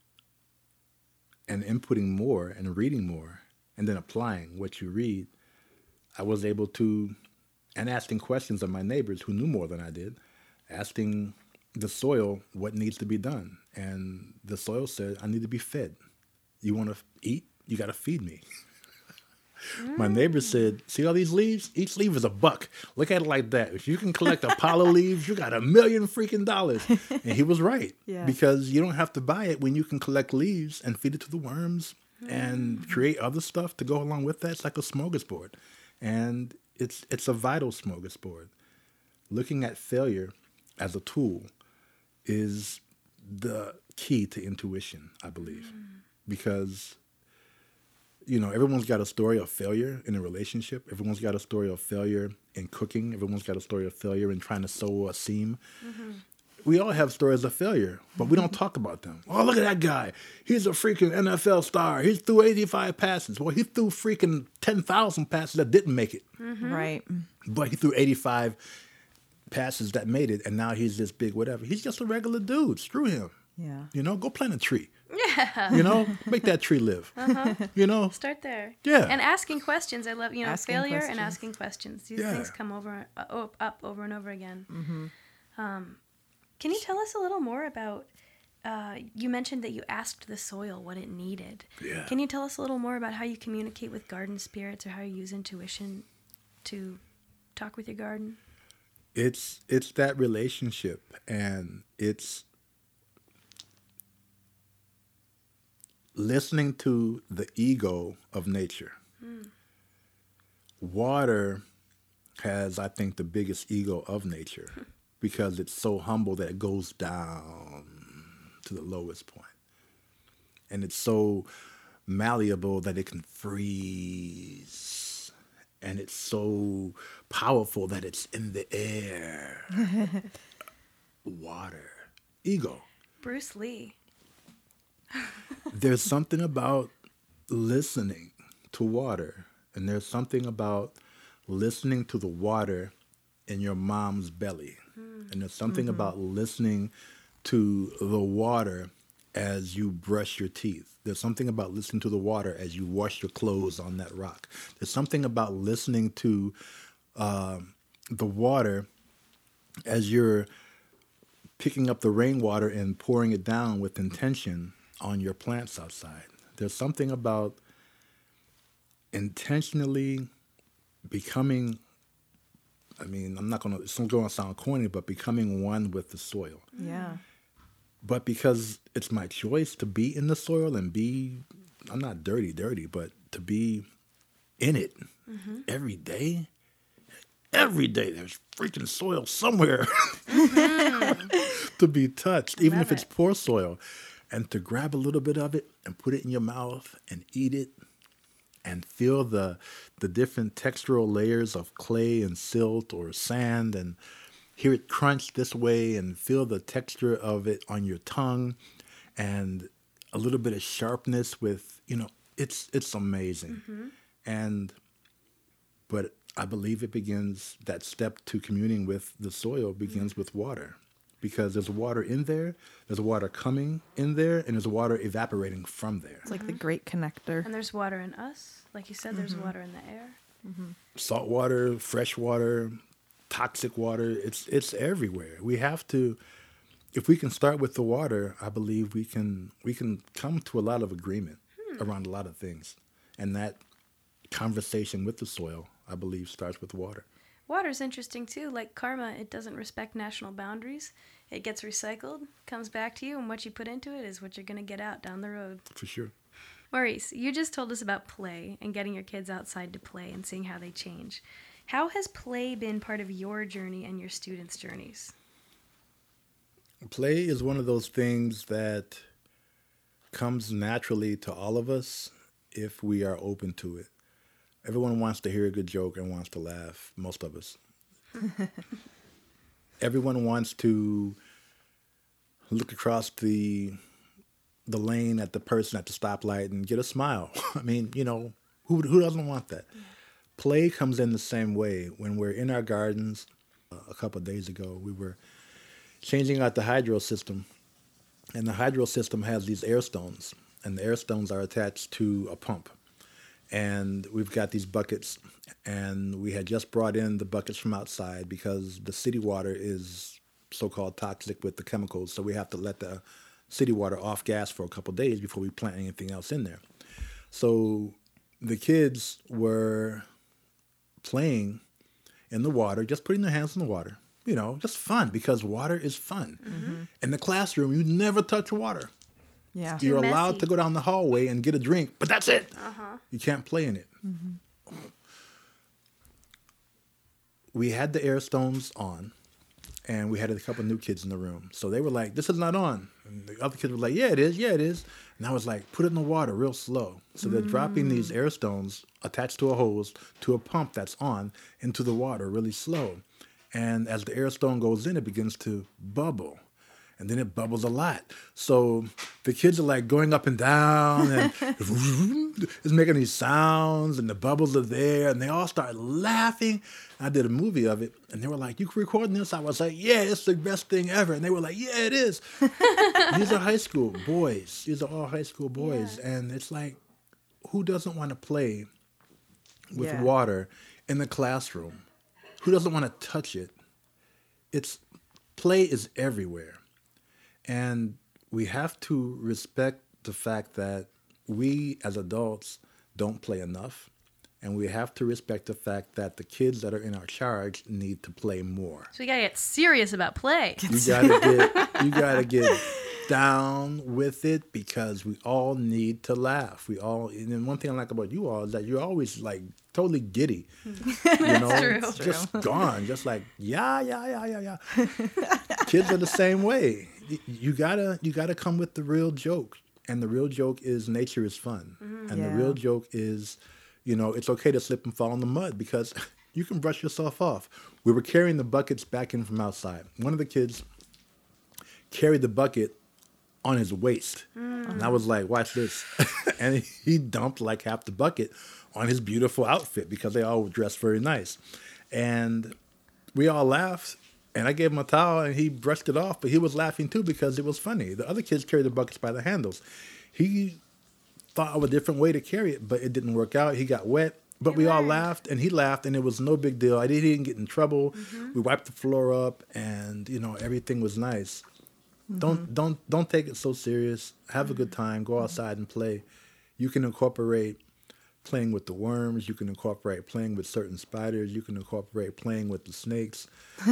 and inputting more and reading more and then applying what you read, I was able to, and asking questions of my neighbors who knew more than I did, asking the soil what needs to be done. And the soil said, I need to be fed. You want to eat? You got to feed me. Mm. My neighbor said, see all these leaves? Each leaf is a buck. Look at it like that. If you can collect Apollo leaves, you got a million freaking dollars. And he was right. Yeah. Because you don't have to buy it when you can collect leaves and feed it to the worms mm. and create other stuff to go along with that. It's like a smorgasbord. And it's it's a vital smorgasbord. Looking at failure as a tool is the key to intuition, I believe. Mm. Because, you know, everyone's got a story of failure in a relationship. Everyone's got a story of failure in cooking. Everyone's got a story of failure in trying to sew a seam. Mm-hmm. We all have stories of failure, but we don't talk about them. Oh, look at that guy. He's a freaking N F L star. He threw eighty-five passes. Well, he threw freaking ten thousand passes that didn't make it. Mm-hmm. Right. But he threw eighty-five passes that made it, and now he's this big whatever. He's just a regular dude. Screw him. Yeah. You know, go plant a tree. Yeah. You know, make that tree live. Uh-huh. You know? Start there. Yeah. And asking questions. I love, you know, Asking failure questions. and asking questions. These Yeah. things come over, uh, up over and over again. Mm-hmm. Um, can you tell us a little more about, uh, you mentioned that you asked the soil what it needed. Yeah. Can you tell us a little more about how you communicate with garden spirits or how you use intuition to talk with your garden? It's it's that relationship, and it's listening to the ego of nature. Mm. Water has, I think, the biggest ego of nature because it's so humble that it goes down to the lowest point. And it's so malleable that it can freeze. And it's so powerful that it's in the air. Water. Ego. Bruce Lee. There's something about listening to water. And there's something about listening to the water in your mom's belly. Mm. And there's something mm-hmm. about listening to the water as you brush your teeth. There's something about listening to the water as you wash your clothes on that rock. There's something about listening to uh, the water as you're picking up the rainwater and pouring it down with intention on your plants outside. There's something about intentionally becoming, I mean, I'm not going to, it's not going to sound corny, but becoming one with the soil. Yeah. But because it's my choice to be in the soil and be, I'm not dirty, dirty, but to be in it mm-hmm. every day, every day there's freaking soil somewhere mm-hmm. to be touched, even if it's it. poor soil. And to grab a little bit of it and put it in your mouth and eat it and feel the the different textural layers of clay and silt or sand and hear it crunch this way and feel the texture of it on your tongue and a little bit of sharpness with, you know, it's it's amazing. Mm-hmm. And, but I believe it begins, that step to communing with the soil begins mm-hmm. with water. Because there's water in there, there's water coming in there, and there's water evaporating from there. It's like mm-hmm. the great connector. And there's water in us. Like you said, mm-hmm. there's water in the air. Mm-hmm. Salt water, fresh water, toxic water, it's it's everywhere. We have to, if we can start with the water, I believe we can we can come to a lot of agreement hmm. around a lot of things. And that conversation with the soil, I believe, starts with water. Water's interesting too. Like karma, it doesn't respect national boundaries. It gets recycled, comes back to you, and what you put into it is what you're going to get out down the road. For sure. Maurice, you just told us about play and getting your kids outside to play and seeing how they change. How has play been part of your journey and your students' journeys? Play is one of those things that comes naturally to all of us if we are open to it. Everyone wants to hear a good joke and wants to laugh, most of us. Everyone wants to look across the the lane at the person at the stoplight and get a smile. I mean, you know, who who doesn't want that? Yeah. Play comes in the same way. When we're in our gardens, uh, a couple of days ago, we were changing out the hydro system, and the hydro system has these air stones, and the air stones are attached to a pump. And we've got these buckets, and we had just brought in the buckets from outside because the city water is so-called toxic with the chemicals, so we have to let the city water off gas for a couple of days before we plant anything else in there. So the kids were playing in the water, just putting their hands in the water, you know, just fun, because water is fun. Mm-hmm. In the classroom, you never touch water. Yeah. You're messy. allowed to go down the hallway and get a drink, but that's it. Uh-huh. You can't play in it. Mm-hmm. We had the air stones on, and we had a couple new kids in the room. So they were like, this is not on. And the other kids were like, yeah, it is. Yeah, it is. And I was like, put it in the water real slow. So they're mm. dropping these air stones attached to a hose to a pump that's on into the water really slow. And as the air stone goes in, it begins to bubble. And then it bubbles a lot. So the kids are like going up and down and it's making these sounds and the bubbles are there and they all start laughing. I did a movie of it and they were like, you recording this? I was like, yeah, it's the best thing ever. And they were like, yeah, it is. These are high school boys. These are all high school boys. Yeah. And it's like, who doesn't want to play with yeah. water in the classroom? Who doesn't want to touch it? It's play is everywhere. And we have to respect the fact that we as adults don't play enough. And we have to respect the fact that the kids that are in our charge need to play more. So we gotta get serious about play. You gotta get you gotta get down with it because we all need to laugh. We all and then one thing I like about you all is that you're always like totally giddy. You know, That's true. Just gone. Just like yeah, yeah, yeah, yeah, yeah. Kids are the same way. You gotta you gotta come with the real joke. And the real joke is nature is fun. Mm-hmm. And yeah. the real joke is, you know, it's okay to slip and fall in the mud because you can brush yourself off. We were carrying the buckets back in from outside. One of the kids carried the bucket on his waist. Mm. And I was like, watch this. And he dumped like half the bucket on his beautiful outfit because they all dressed very nice. And we all laughed. And I gave him a towel and he brushed it off, but he was laughing too because it was funny. The other kids carried the buckets by the handles. He thought of a different way to carry it, but it didn't work out. He got wet, but we all laughed and he laughed and it was no big deal. I didn't, he didn't get in trouble. Mm-hmm. We wiped the floor up and, you know, everything was nice. Mm-hmm. Don't don't don't take it so serious. Have a good time. Go outside and play. You can incorporate playing with the worms. You can incorporate playing with certain spiders. You can incorporate playing with the snakes.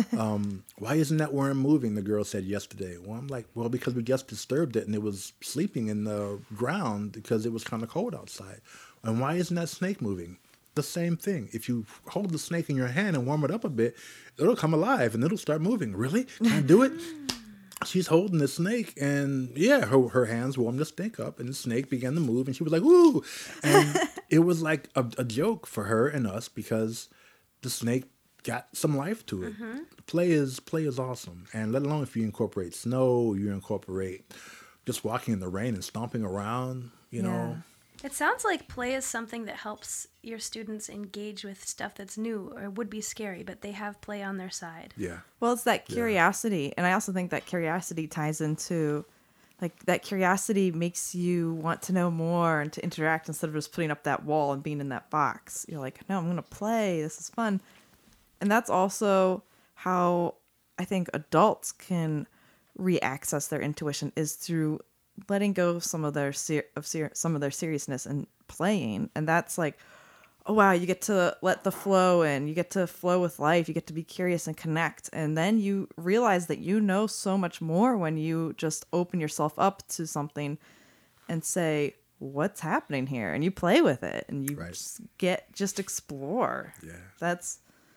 Um, why isn't that worm moving? The girl said yesterday. Well, I'm like, well, because we just disturbed it and it was sleeping in the ground because it was kind of cold outside. And why isn't that snake moving? The same thing. If you hold the snake in your hand and warm it up a bit, it'll come alive and it'll start moving. Really? Can I do it? She's holding the snake, and yeah, her her hands warmed the snake up, and the snake began to move, and she was like, "Woo!" And it was like a, a joke for her and us because the snake got some life to it. Mm-hmm. Play is play is awesome, and let alone if you incorporate snow, you incorporate just walking in the rain and stomping around. You yeah. know, it sounds like play is something that helps your students engage with stuff that's new or would be scary, but they have play on their side. Yeah. Well, it's that curiosity. Yeah. And I also think that curiosity ties into, like, that curiosity makes you want to know more and to interact instead of just putting up that wall and being in that box. You're like, no, I'm going to play. This is fun. And that's also how I think adults can re-access their intuition is through letting go of some of their ser- of ser- some of their seriousness and playing. And that's like, oh wow, you get to let the flow in, you get to flow with life, you get to be curious and connect, and then you realize that you know so much more when you just open yourself up to something and say, what's happening here? And you play with it and you right. just get just explore. Yeah. That's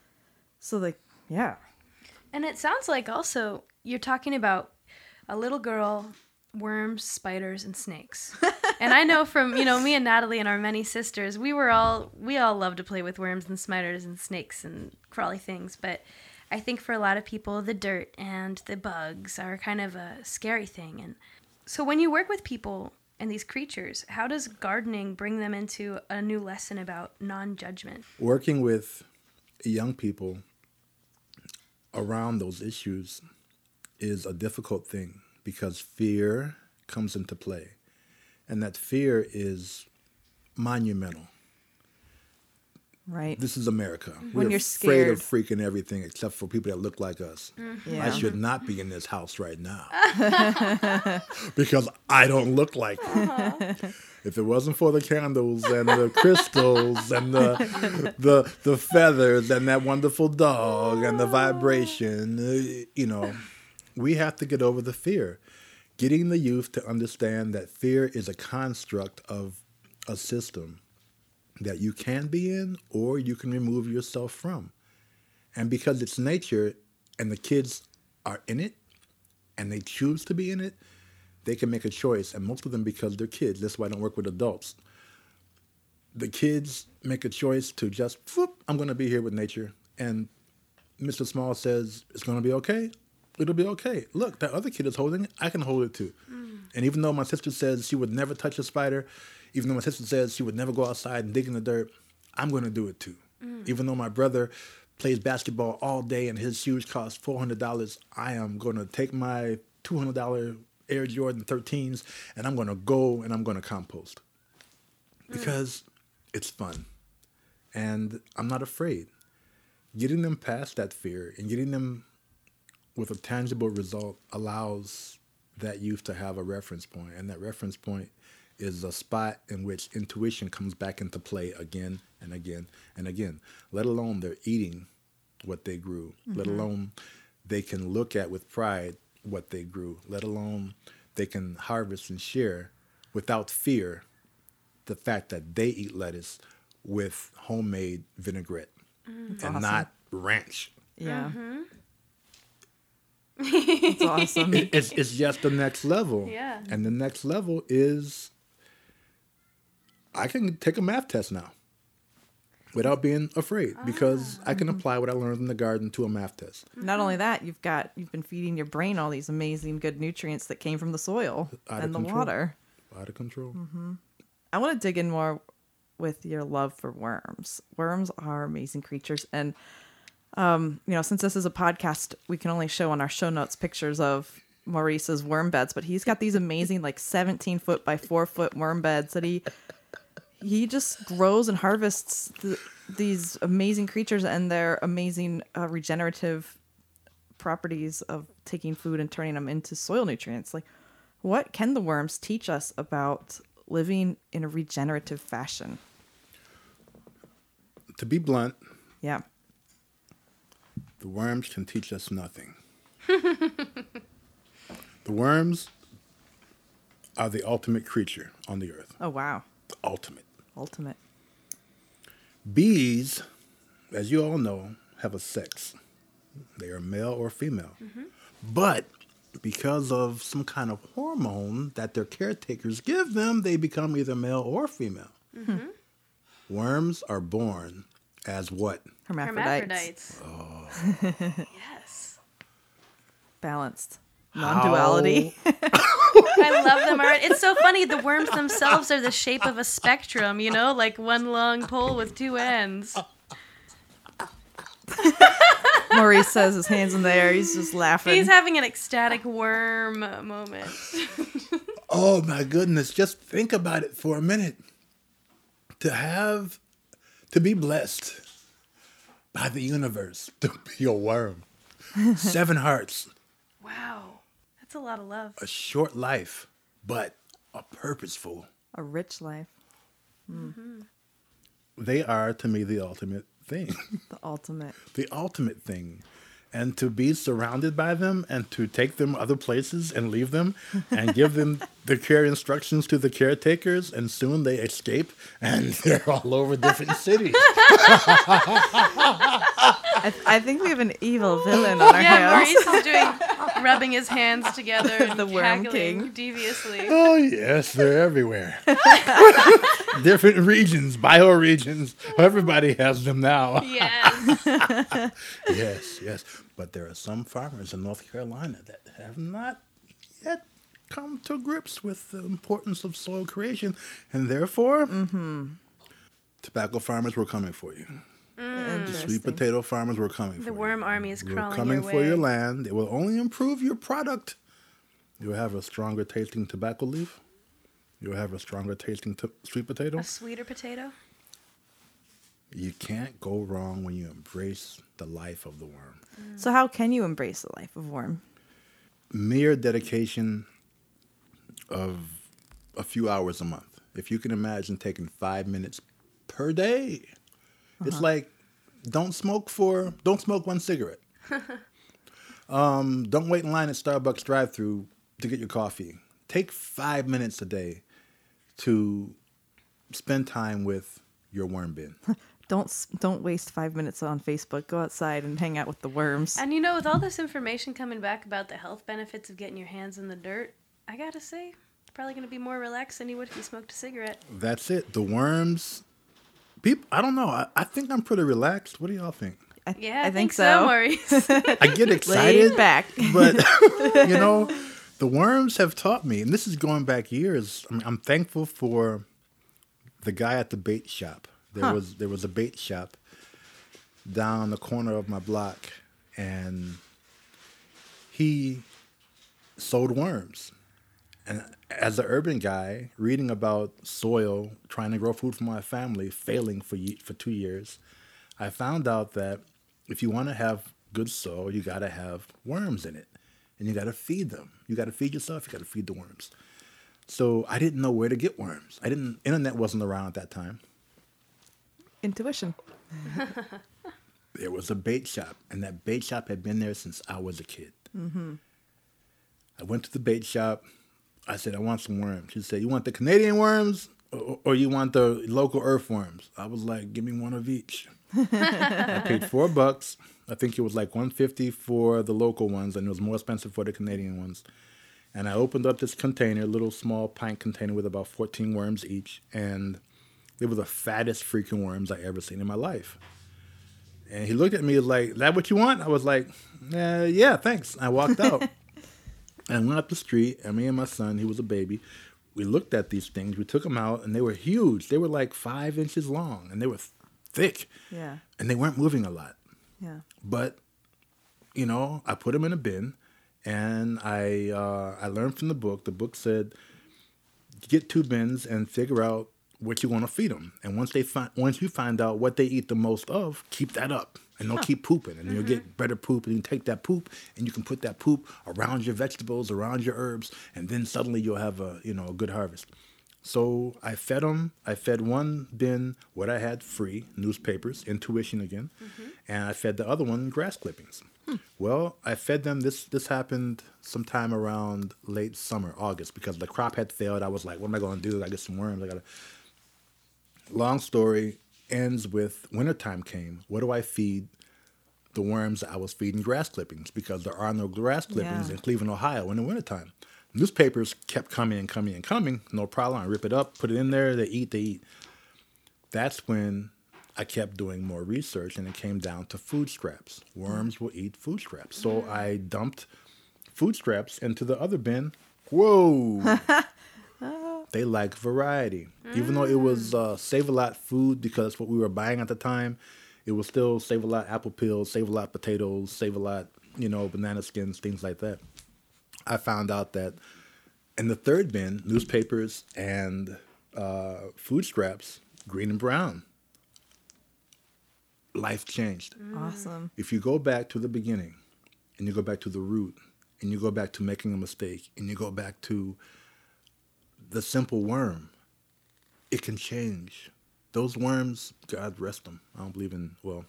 so like yeah. And it sounds like also you're talking about a little girl, worms, spiders, and snakes. And I know from, you know, me and Natalie and our many sisters, we were all, we all love to play with worms and spiders and snakes and crawly things. But I think for a lot of people, the dirt and the bugs are kind of a scary thing. And so when you work with people and these creatures, how does gardening bring them into a new lesson about non-judgment? Working with young people around those issues is a difficult thing because fear comes into play. And that fear is monumental. Right. This is America. When We're you're afraid of scared. freaking everything except for people that look like us. Yeah. I should not be in this house right now because I don't look like it. If it wasn't for the candles and the crystals and the, the the feathers and that wonderful dog and the vibration, uh, you know, we have to get over the fear. Getting the youth to understand that fear is a construct of a system that you can be in or you can remove yourself from. And because it's nature and the kids are in it and they choose to be in it, they can make a choice. And most of them, because they're kids, that's why I don't work with adults. The kids make a choice to just, whoop, I'm going to be here with nature. And Mister Small says, it's going to be okay. It'll be okay. Look, that other kid is holding it. I can hold it too. Mm. And even though my sister says she would never touch a spider, even though my sister says she would never go outside and dig in the dirt, I'm going to do it too. Mm. Even though my brother plays basketball all day and his shoes cost four hundred dollars, I am going to take my two hundred dollars Air Jordan thirteens and I'm going to go and I'm going to compost. Because mm. it's fun. And I'm not afraid. Getting them past that fear and getting them with a tangible result allows that youth to have a reference point. And that reference point is a spot in which intuition comes back into play again and again and again, let alone they're eating what they grew, mm-hmm. let alone they can look at with pride what they grew, let alone they can harvest and share without fear the fact that they eat lettuce with homemade vinaigrette mm, and awesome. Not ranch. Yeah. Mm-hmm. It's awesome. It, it's, it's just the next level. Yeah. And the next level is I can take a math test now without being afraid because ah. I can apply what I learned in the garden to a math test. Not only that, you've got you've been feeding your brain all these amazing good nutrients that came from the soil Out and the control. water. Out of control. Mm-hmm. I want to dig in more with your love for worms. Worms are amazing creatures, and um, you know, since this is a podcast, we can only show on our show notes pictures of Maurice's worm beds, but he's got these amazing like seventeen foot by four foot worm beds that he he just grows and harvests th- these amazing creatures and their amazing uh, regenerative properties of taking food and turning them into soil nutrients. Like, what can the worms teach us about living in a regenerative fashion? To be blunt, yeah, the worms can teach us nothing. The worms are the ultimate creature on the earth. Oh, wow. The ultimate. Ultimate. Bees, as you all know, have a sex. They are male or female. Mm-hmm. But because of some kind of hormone that their caretakers give them, they become either male or female. Mm-hmm. Worms are born as what? Hermaphrodites. Hermaphrodites. Oh. Yes. Balanced. Non-duality. I love them already. It's so funny. The worms themselves are the shape of a spectrum, you know, like one long pole with two ends. Maurice says his hands in the air. He's just laughing. He's having an ecstatic worm moment. Oh, my goodness. Just think about it for a minute. To have, to be blessed by the universe to be a worm. Seven hearts. Wow. That's a lot of love. A short life, but a purposeful. A rich life. Mm. Mm-hmm. They are, to me, the ultimate thing. The ultimate. The ultimate thing. And to be surrounded by them and to take them other places and leave them and give them the care instructions to the caretakers, and soon they escape and they're all over different cities. I, th- I think we have an evil villain on our yeah, hands. Maurice is doing rubbing his hands together and The Worm cackling King. deviously. Oh, yes, they're everywhere. Different regions, bioregions. Everybody has them now. Yes. Yes, yes. But there are some farmers in North Carolina that have not yet come to grips with the importance of soil creation. And therefore, tobacco farmers, we're coming for you. The sweet potato farmers, we're coming for The you. worm army is We're crawling coming your for way. your land. It will only improve your product. You'll have a stronger tasting tobacco leaf. You'll have a stronger tasting t- sweet potato. A sweeter potato? You can't go wrong when you embrace the life of the worm. So how can you embrace the life of worm? Mere dedication of a few hours a month. If you can imagine taking five minutes per day, it's like don't smoke for don't smoke one cigarette. um, don't wait in line at Starbucks drive-thru to get your coffee. Take five minutes a day to spend time with your worm bin. Don't s- don't waste five minutes on Facebook. Go outside and hang out with the worms. And you know, with all this information coming back about the health benefits of getting your hands in the dirt, I gotta say, it's probably gonna be more relaxed than you would if you smoked a cigarette. That's it. The worms. People, I don't know. I, I think I'm pretty relaxed. What do y'all think? I, Yeah, I, I, think, so, so. Maurice. I get excited. Laid back. But you know, the worms have taught me, and this is going back years. I mean, I'm thankful for the guy at the bait shop. There Huh. was there was a bait shop down the corner of my block, and he sold worms. And as an urban guy, reading about soil, trying to grow food for my family, failing for ye- for two years, I found out that if you want to have good soil, you got to have worms in it. And you got to feed them. You got to feed yourself. You got to feed the worms. So I didn't know where to get worms. I didn't. Internet wasn't around at that time. Intuition. There was a bait shop, and that bait shop had been there since I was a kid. Mm-hmm. I went to the bait shop. I said, I want some worms. She said, you want the Canadian worms or, or you want the local earthworms? I was like, give me one of each. I paid four bucks. I think it was like one fifty for the local ones, and it was more expensive for the Canadian ones. And I opened up this container, a little small pint container with about fourteen worms each, and they were the fattest freaking worms I ever seen in my life. And he looked at me like, is that what you want? I was like, uh, yeah, thanks. I walked out. And went up the street, and me and my son, he was a baby, we looked at these things. We took them out, and they were huge. They were like five inches long, and they were thick. Yeah. And they weren't moving a lot. Yeah. But, you know, I put them in a bin, and I uh, I learned from the book. The book said, get two bins and figure out what you want to feed them. And once they find, once you find out what they eat the most of, keep that up. And they'll keep pooping, and you'll get better poop, and you take that poop, and you can put that poop around your vegetables, around your herbs, and then suddenly you'll have a, you know, a good harvest. So I fed them. I fed one bin what I had free, newspapers, intuition again, mm-hmm. and I fed the other one grass clippings. Hmm. Well, I fed them. This this happened sometime around late summer, August, because the crop had failed. I was like, what am I going to do? I get some worms. I got to. Long story. Ends with wintertime came. What do I feed the worms I was feeding grass clippings? Because there are no grass clippings Yeah. in Cleveland, Ohio in the wintertime. Newspapers kept coming and coming and coming. No problem. I rip it up, put it in there. They eat, they eat. That's when I kept doing more research, and it came down to food scraps. Worms will eat food scraps. So Mm. I dumped food scraps into the other bin. Whoa. They like variety. Mm. Even though it was uh, Save-A-Lot food, because that's what we were buying at the time, it was still Save-A-Lot apple peels, Save-A-Lot potatoes, Save-A-Lot, you know, banana skins, things like that. I found out that in the third bin, newspapers and uh, food scraps, green and brown. Life changed. Awesome. If you go back to the beginning, and you go back to the root, and you go back to making a mistake, and you go back to the simple worm, it can change. Those worms, God rest them. I don't believe in, well,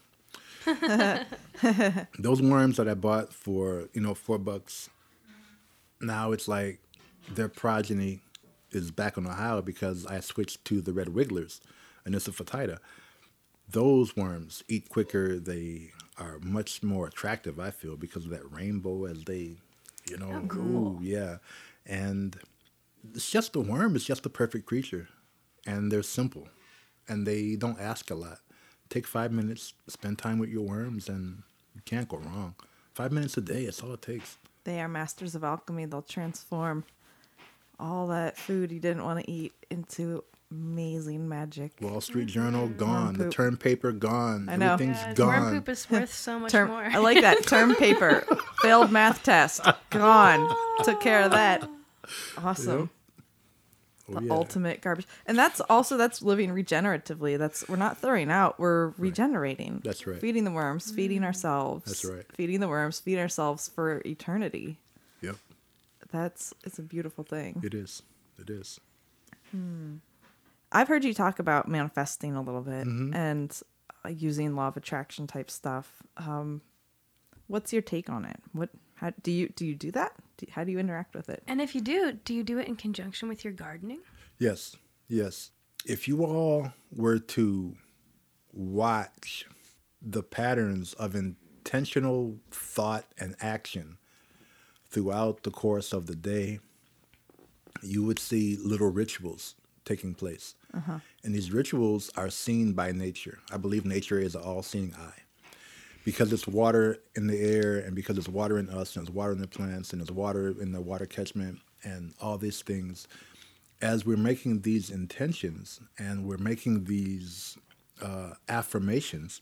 those worms that I bought for, you know, four bucks, now it's like their progeny is back in Ohio because I switched to the red wigglers, Anissa foetida. Those worms eat quicker. They are much more attractive, I feel, because of that rainbow as they You know, Oh, cool. ooh, yeah. And it's just the worm is just the perfect creature. And they're simple. And they don't ask a lot. Take five minutes, spend time with your worms, and you can't go wrong. Five minutes a day, that's all it takes. They are masters of alchemy. They'll transform all that food you didn't want to eat into amazing magic. Wall Street Journal gone. The poop. term paper gone. I know. Everything's Yeah, gone. worm poop is worth so much Term, more. I like that. Term paper. Failed math test. Gone. Took care of that. Awesome. Oh, The yeah. ultimate garbage. And that's also, that's living regeneratively. That's, we're not throwing out, we're regenerating. That's right. Feeding the worms, feeding ourselves. That's right. Feeding the worms, feeding ourselves for eternity. Yep, That's, it's a beautiful thing. it is. It is. I've heard you talk about manifesting a little bit Mm-hmm. and uh, using law of attraction type stuff. Um, what's your take on it? What, how do you, do you do that? Do, how do you interact with it? And if you do, do you do it in conjunction with your gardening? Yes, yes. If you all were to watch the patterns of intentional thought and action throughout the course of the day, you would see little rituals taking place. And these rituals are seen by nature. I believe nature is an all-seeing eye. Because it's water in the air, and because it's water in us, and there's water in the plants, and there's water in the water catchment, and all these things, as we're making these intentions and we're making these uh, affirmations,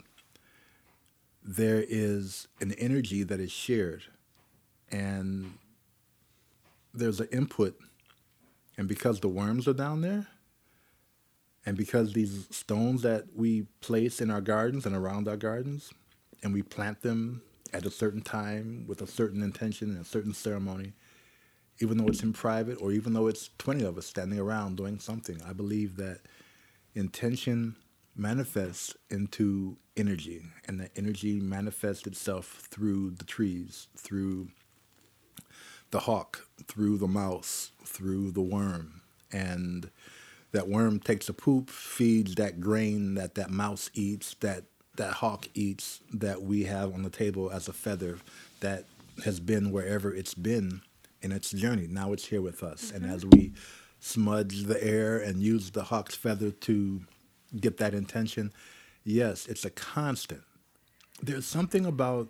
there is an energy that is shared, and there's an input. And because the worms are down there, and because these stones that we place in our gardens and around our gardens, and we plant them at a certain time with a certain intention and a certain ceremony, even though it's in private or even though it's twenty of us standing around doing something, I believe that intention manifests into energy, and that energy manifests itself through the trees, through the hawk, through the mouse, through the worm. And that worm takes a poop, feeds that grain that that mouse eats, that that hawk eats, that we have on the table as a feather that has been wherever it's been in its journey. Now it's here with us. Mm-hmm. And as we smudge the air and use the hawk's feather to get that intention, yes, it's a constant. There's something about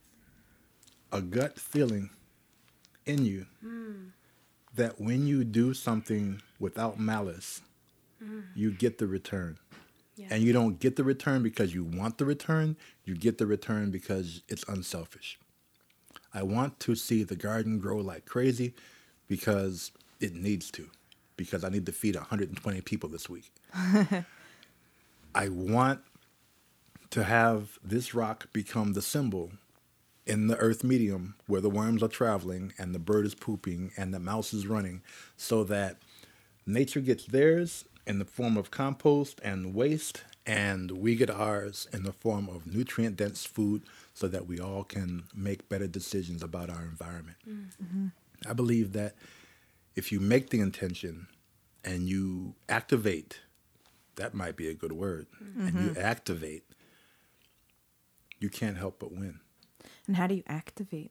a gut feeling in you mm. that when you do something without malice, mm. you get the return. Yeah. And you don't get the return because you want the return. You get the return because it's unselfish. I want to see the garden grow like crazy because it needs to, because I need to feed one hundred twenty people this week. I want to have this rock become the symbol in the earth medium where the worms are traveling and the bird is pooping and the mouse is running, so that nature gets theirs in the form of compost and waste, and we get ours in the form of nutrient-dense food, so that we all can make better decisions about our environment. Mm-hmm. I believe that if you make the intention and you activate, that might be a good word, mm-hmm. and you activate, you can't help but win. And how do you activate?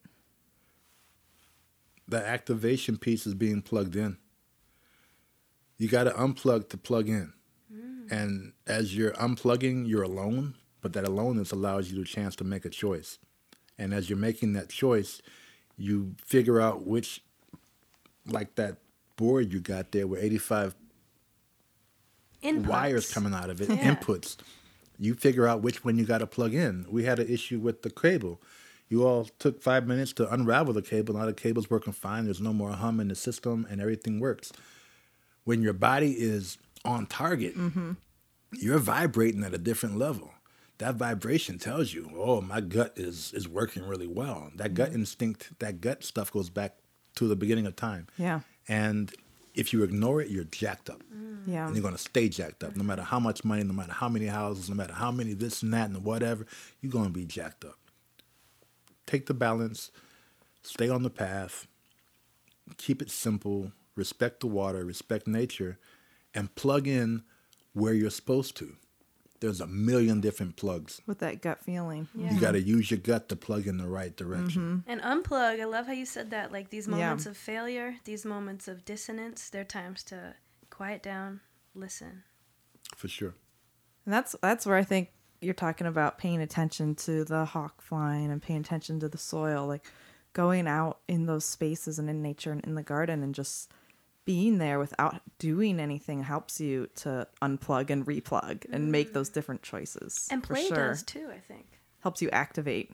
The activation piece is being plugged in. You got to unplug to plug in. Mm. And as you're unplugging, you're alone, but that aloneness allows you the chance to make a choice. And as you're making that choice, you figure out which, like that board you got there with eighty-five Inputs. Wires coming out of it, yeah. Inputs. You figure out which one you got to plug in. We had an issue with the cable. You all took five minutes to unravel the cable. Now the cable's working fine. There's no more hum in the system, and everything works. When your body is on target, mm-hmm. you're vibrating at a different level. That vibration tells you, oh, my gut is is working really well. That mm-hmm. gut instinct, that gut stuff goes back to the beginning of time. Yeah. And if you ignore it, you're jacked up. Mm. Yeah. And you're going to stay jacked up. No matter how much money, no matter how many houses, no matter how many this and that and whatever, you're going to be jacked up. Take the balance, stay on the path, keep it simple, respect the water, respect nature, and plug in where you're supposed to. there's a million different plugs. With that gut feeling. Yeah. You got to use your gut to plug in the right direction. And unplug. I love how you said that. Like these Yeah. moments of failure, these moments of dissonance, they're times to quiet down, listen. For sure. And that's that's where I think you're talking about paying attention to the hawk flying and paying attention to the soil, like going out in those spaces and in nature and in the garden and just being there without doing anything helps you to unplug and replug and make those different choices. And for play sure. does too, I think. Helps you activate.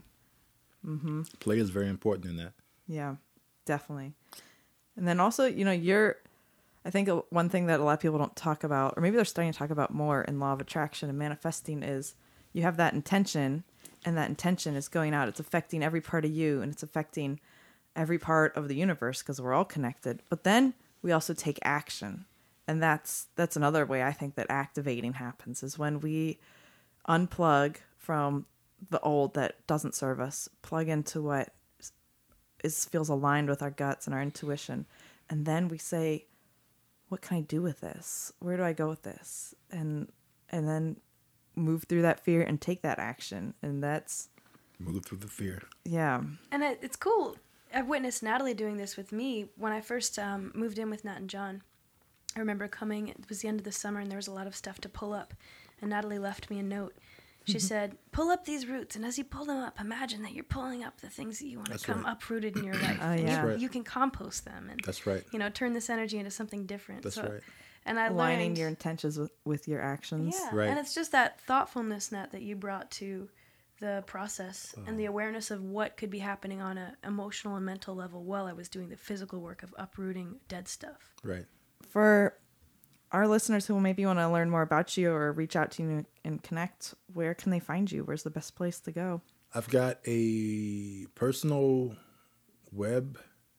Play is very important in that. Yeah, definitely. And then also, you know, you're, I think a- one thing that a lot of people don't talk about, or maybe they're starting to talk about more in law of attraction and manifesting, is you have that intention, and that intention is going out. It's affecting every part of you, and it's affecting every part of the universe because we're all connected. But then we also take action. And that's that's another way I think that activating happens, is when we unplug from the old that doesn't serve us, plug into what is feels aligned with our guts and our intuition, and then we say, what can I do with this? Where do I go with this? And and then move through that fear and take that action. And that's, Move through the fear. yeah. And it, it's cool. I've witnessed Natalie doing this with me. When I first um, moved in with Nat and John, I remember coming, it was the end of the summer, and there was a lot of stuff to pull up. And Natalie left me a note. She said, pull up these roots, and as you pull them up, imagine that you're pulling up the things that you want to That's come right. uprooted in your life. Oh, And yeah. you, Right. you can compost them and, That's right. you know, turn this energy into something different. That's So- right. And I Aligning learned, your intentions with, with your actions. yeah, Right. and it's just that thoughtfulness, Nat, that you brought to the process and Oh. the awareness of what could be happening on an emotional and mental level while I was doing the physical work of uprooting dead stuff. Right. For our listeners who maybe want to learn more about you or reach out to you and connect, where can they find you? Where's the best place to go? I've got a personal web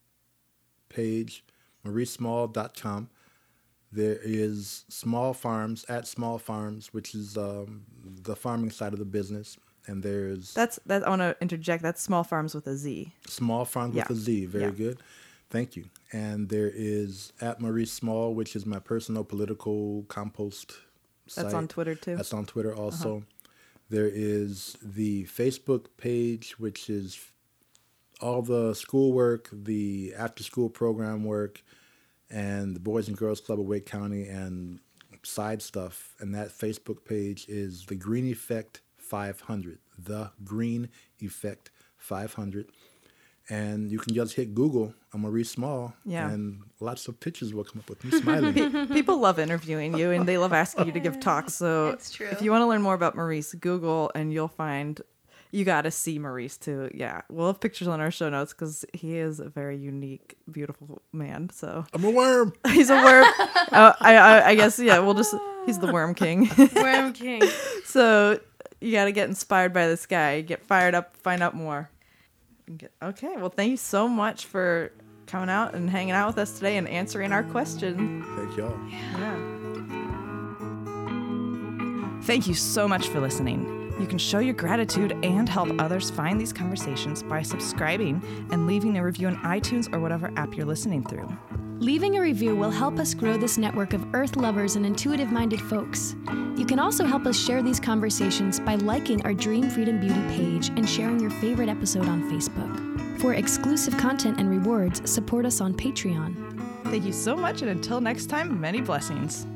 page, maurice small dot com. There is Small Farms, at Small Farms, which is um, the farming side of the business. And there's That's that. I want to interject. That's Small Farms with a Z. Small Farms with Yeah. a Z. Very Yeah. good. Thank you. And there is at Maurice Small, which is my personal political compost site. That's on Twitter too. That's on Twitter also. There is the Facebook page, which is all the schoolwork, the after-school program work, and the Boys and Girls Club of Wake County, and side stuff. And that Facebook page is the Green Effect five hundred. The Green Effect five hundred. And you can just hit Google on Maurice Small, Yeah. and lots of pictures will come up with me smiling. People love interviewing you, and they love asking you to give talks. So It's true. if you want to learn more about Maurice, Google, and you'll find you got to see Maurice too. Yeah, we'll have pictures on our show notes because he is a very unique, beautiful man. So I'm a worm. he's a worm. uh, I, I, I guess yeah. We'll just he's the Worm King. Worm King. So you got to get inspired by this guy. Get fired up. Find out more. Get- Okay. Well, thank you so much for coming out and hanging out with us today and answering our questions. Thank y'all. Yeah. Thank you so much for listening. You can show your gratitude and help others find these conversations by subscribing and leaving a review on iTunes or whatever app you're listening through. Leaving a review will help us grow this network of earth lovers and intuitive-minded folks. You can also help us share these conversations by liking our Dream Freedom Beauty page and sharing your favorite episode on Facebook. For exclusive content and rewards, support us on Patreon. Thank you so much, and until next time, many blessings.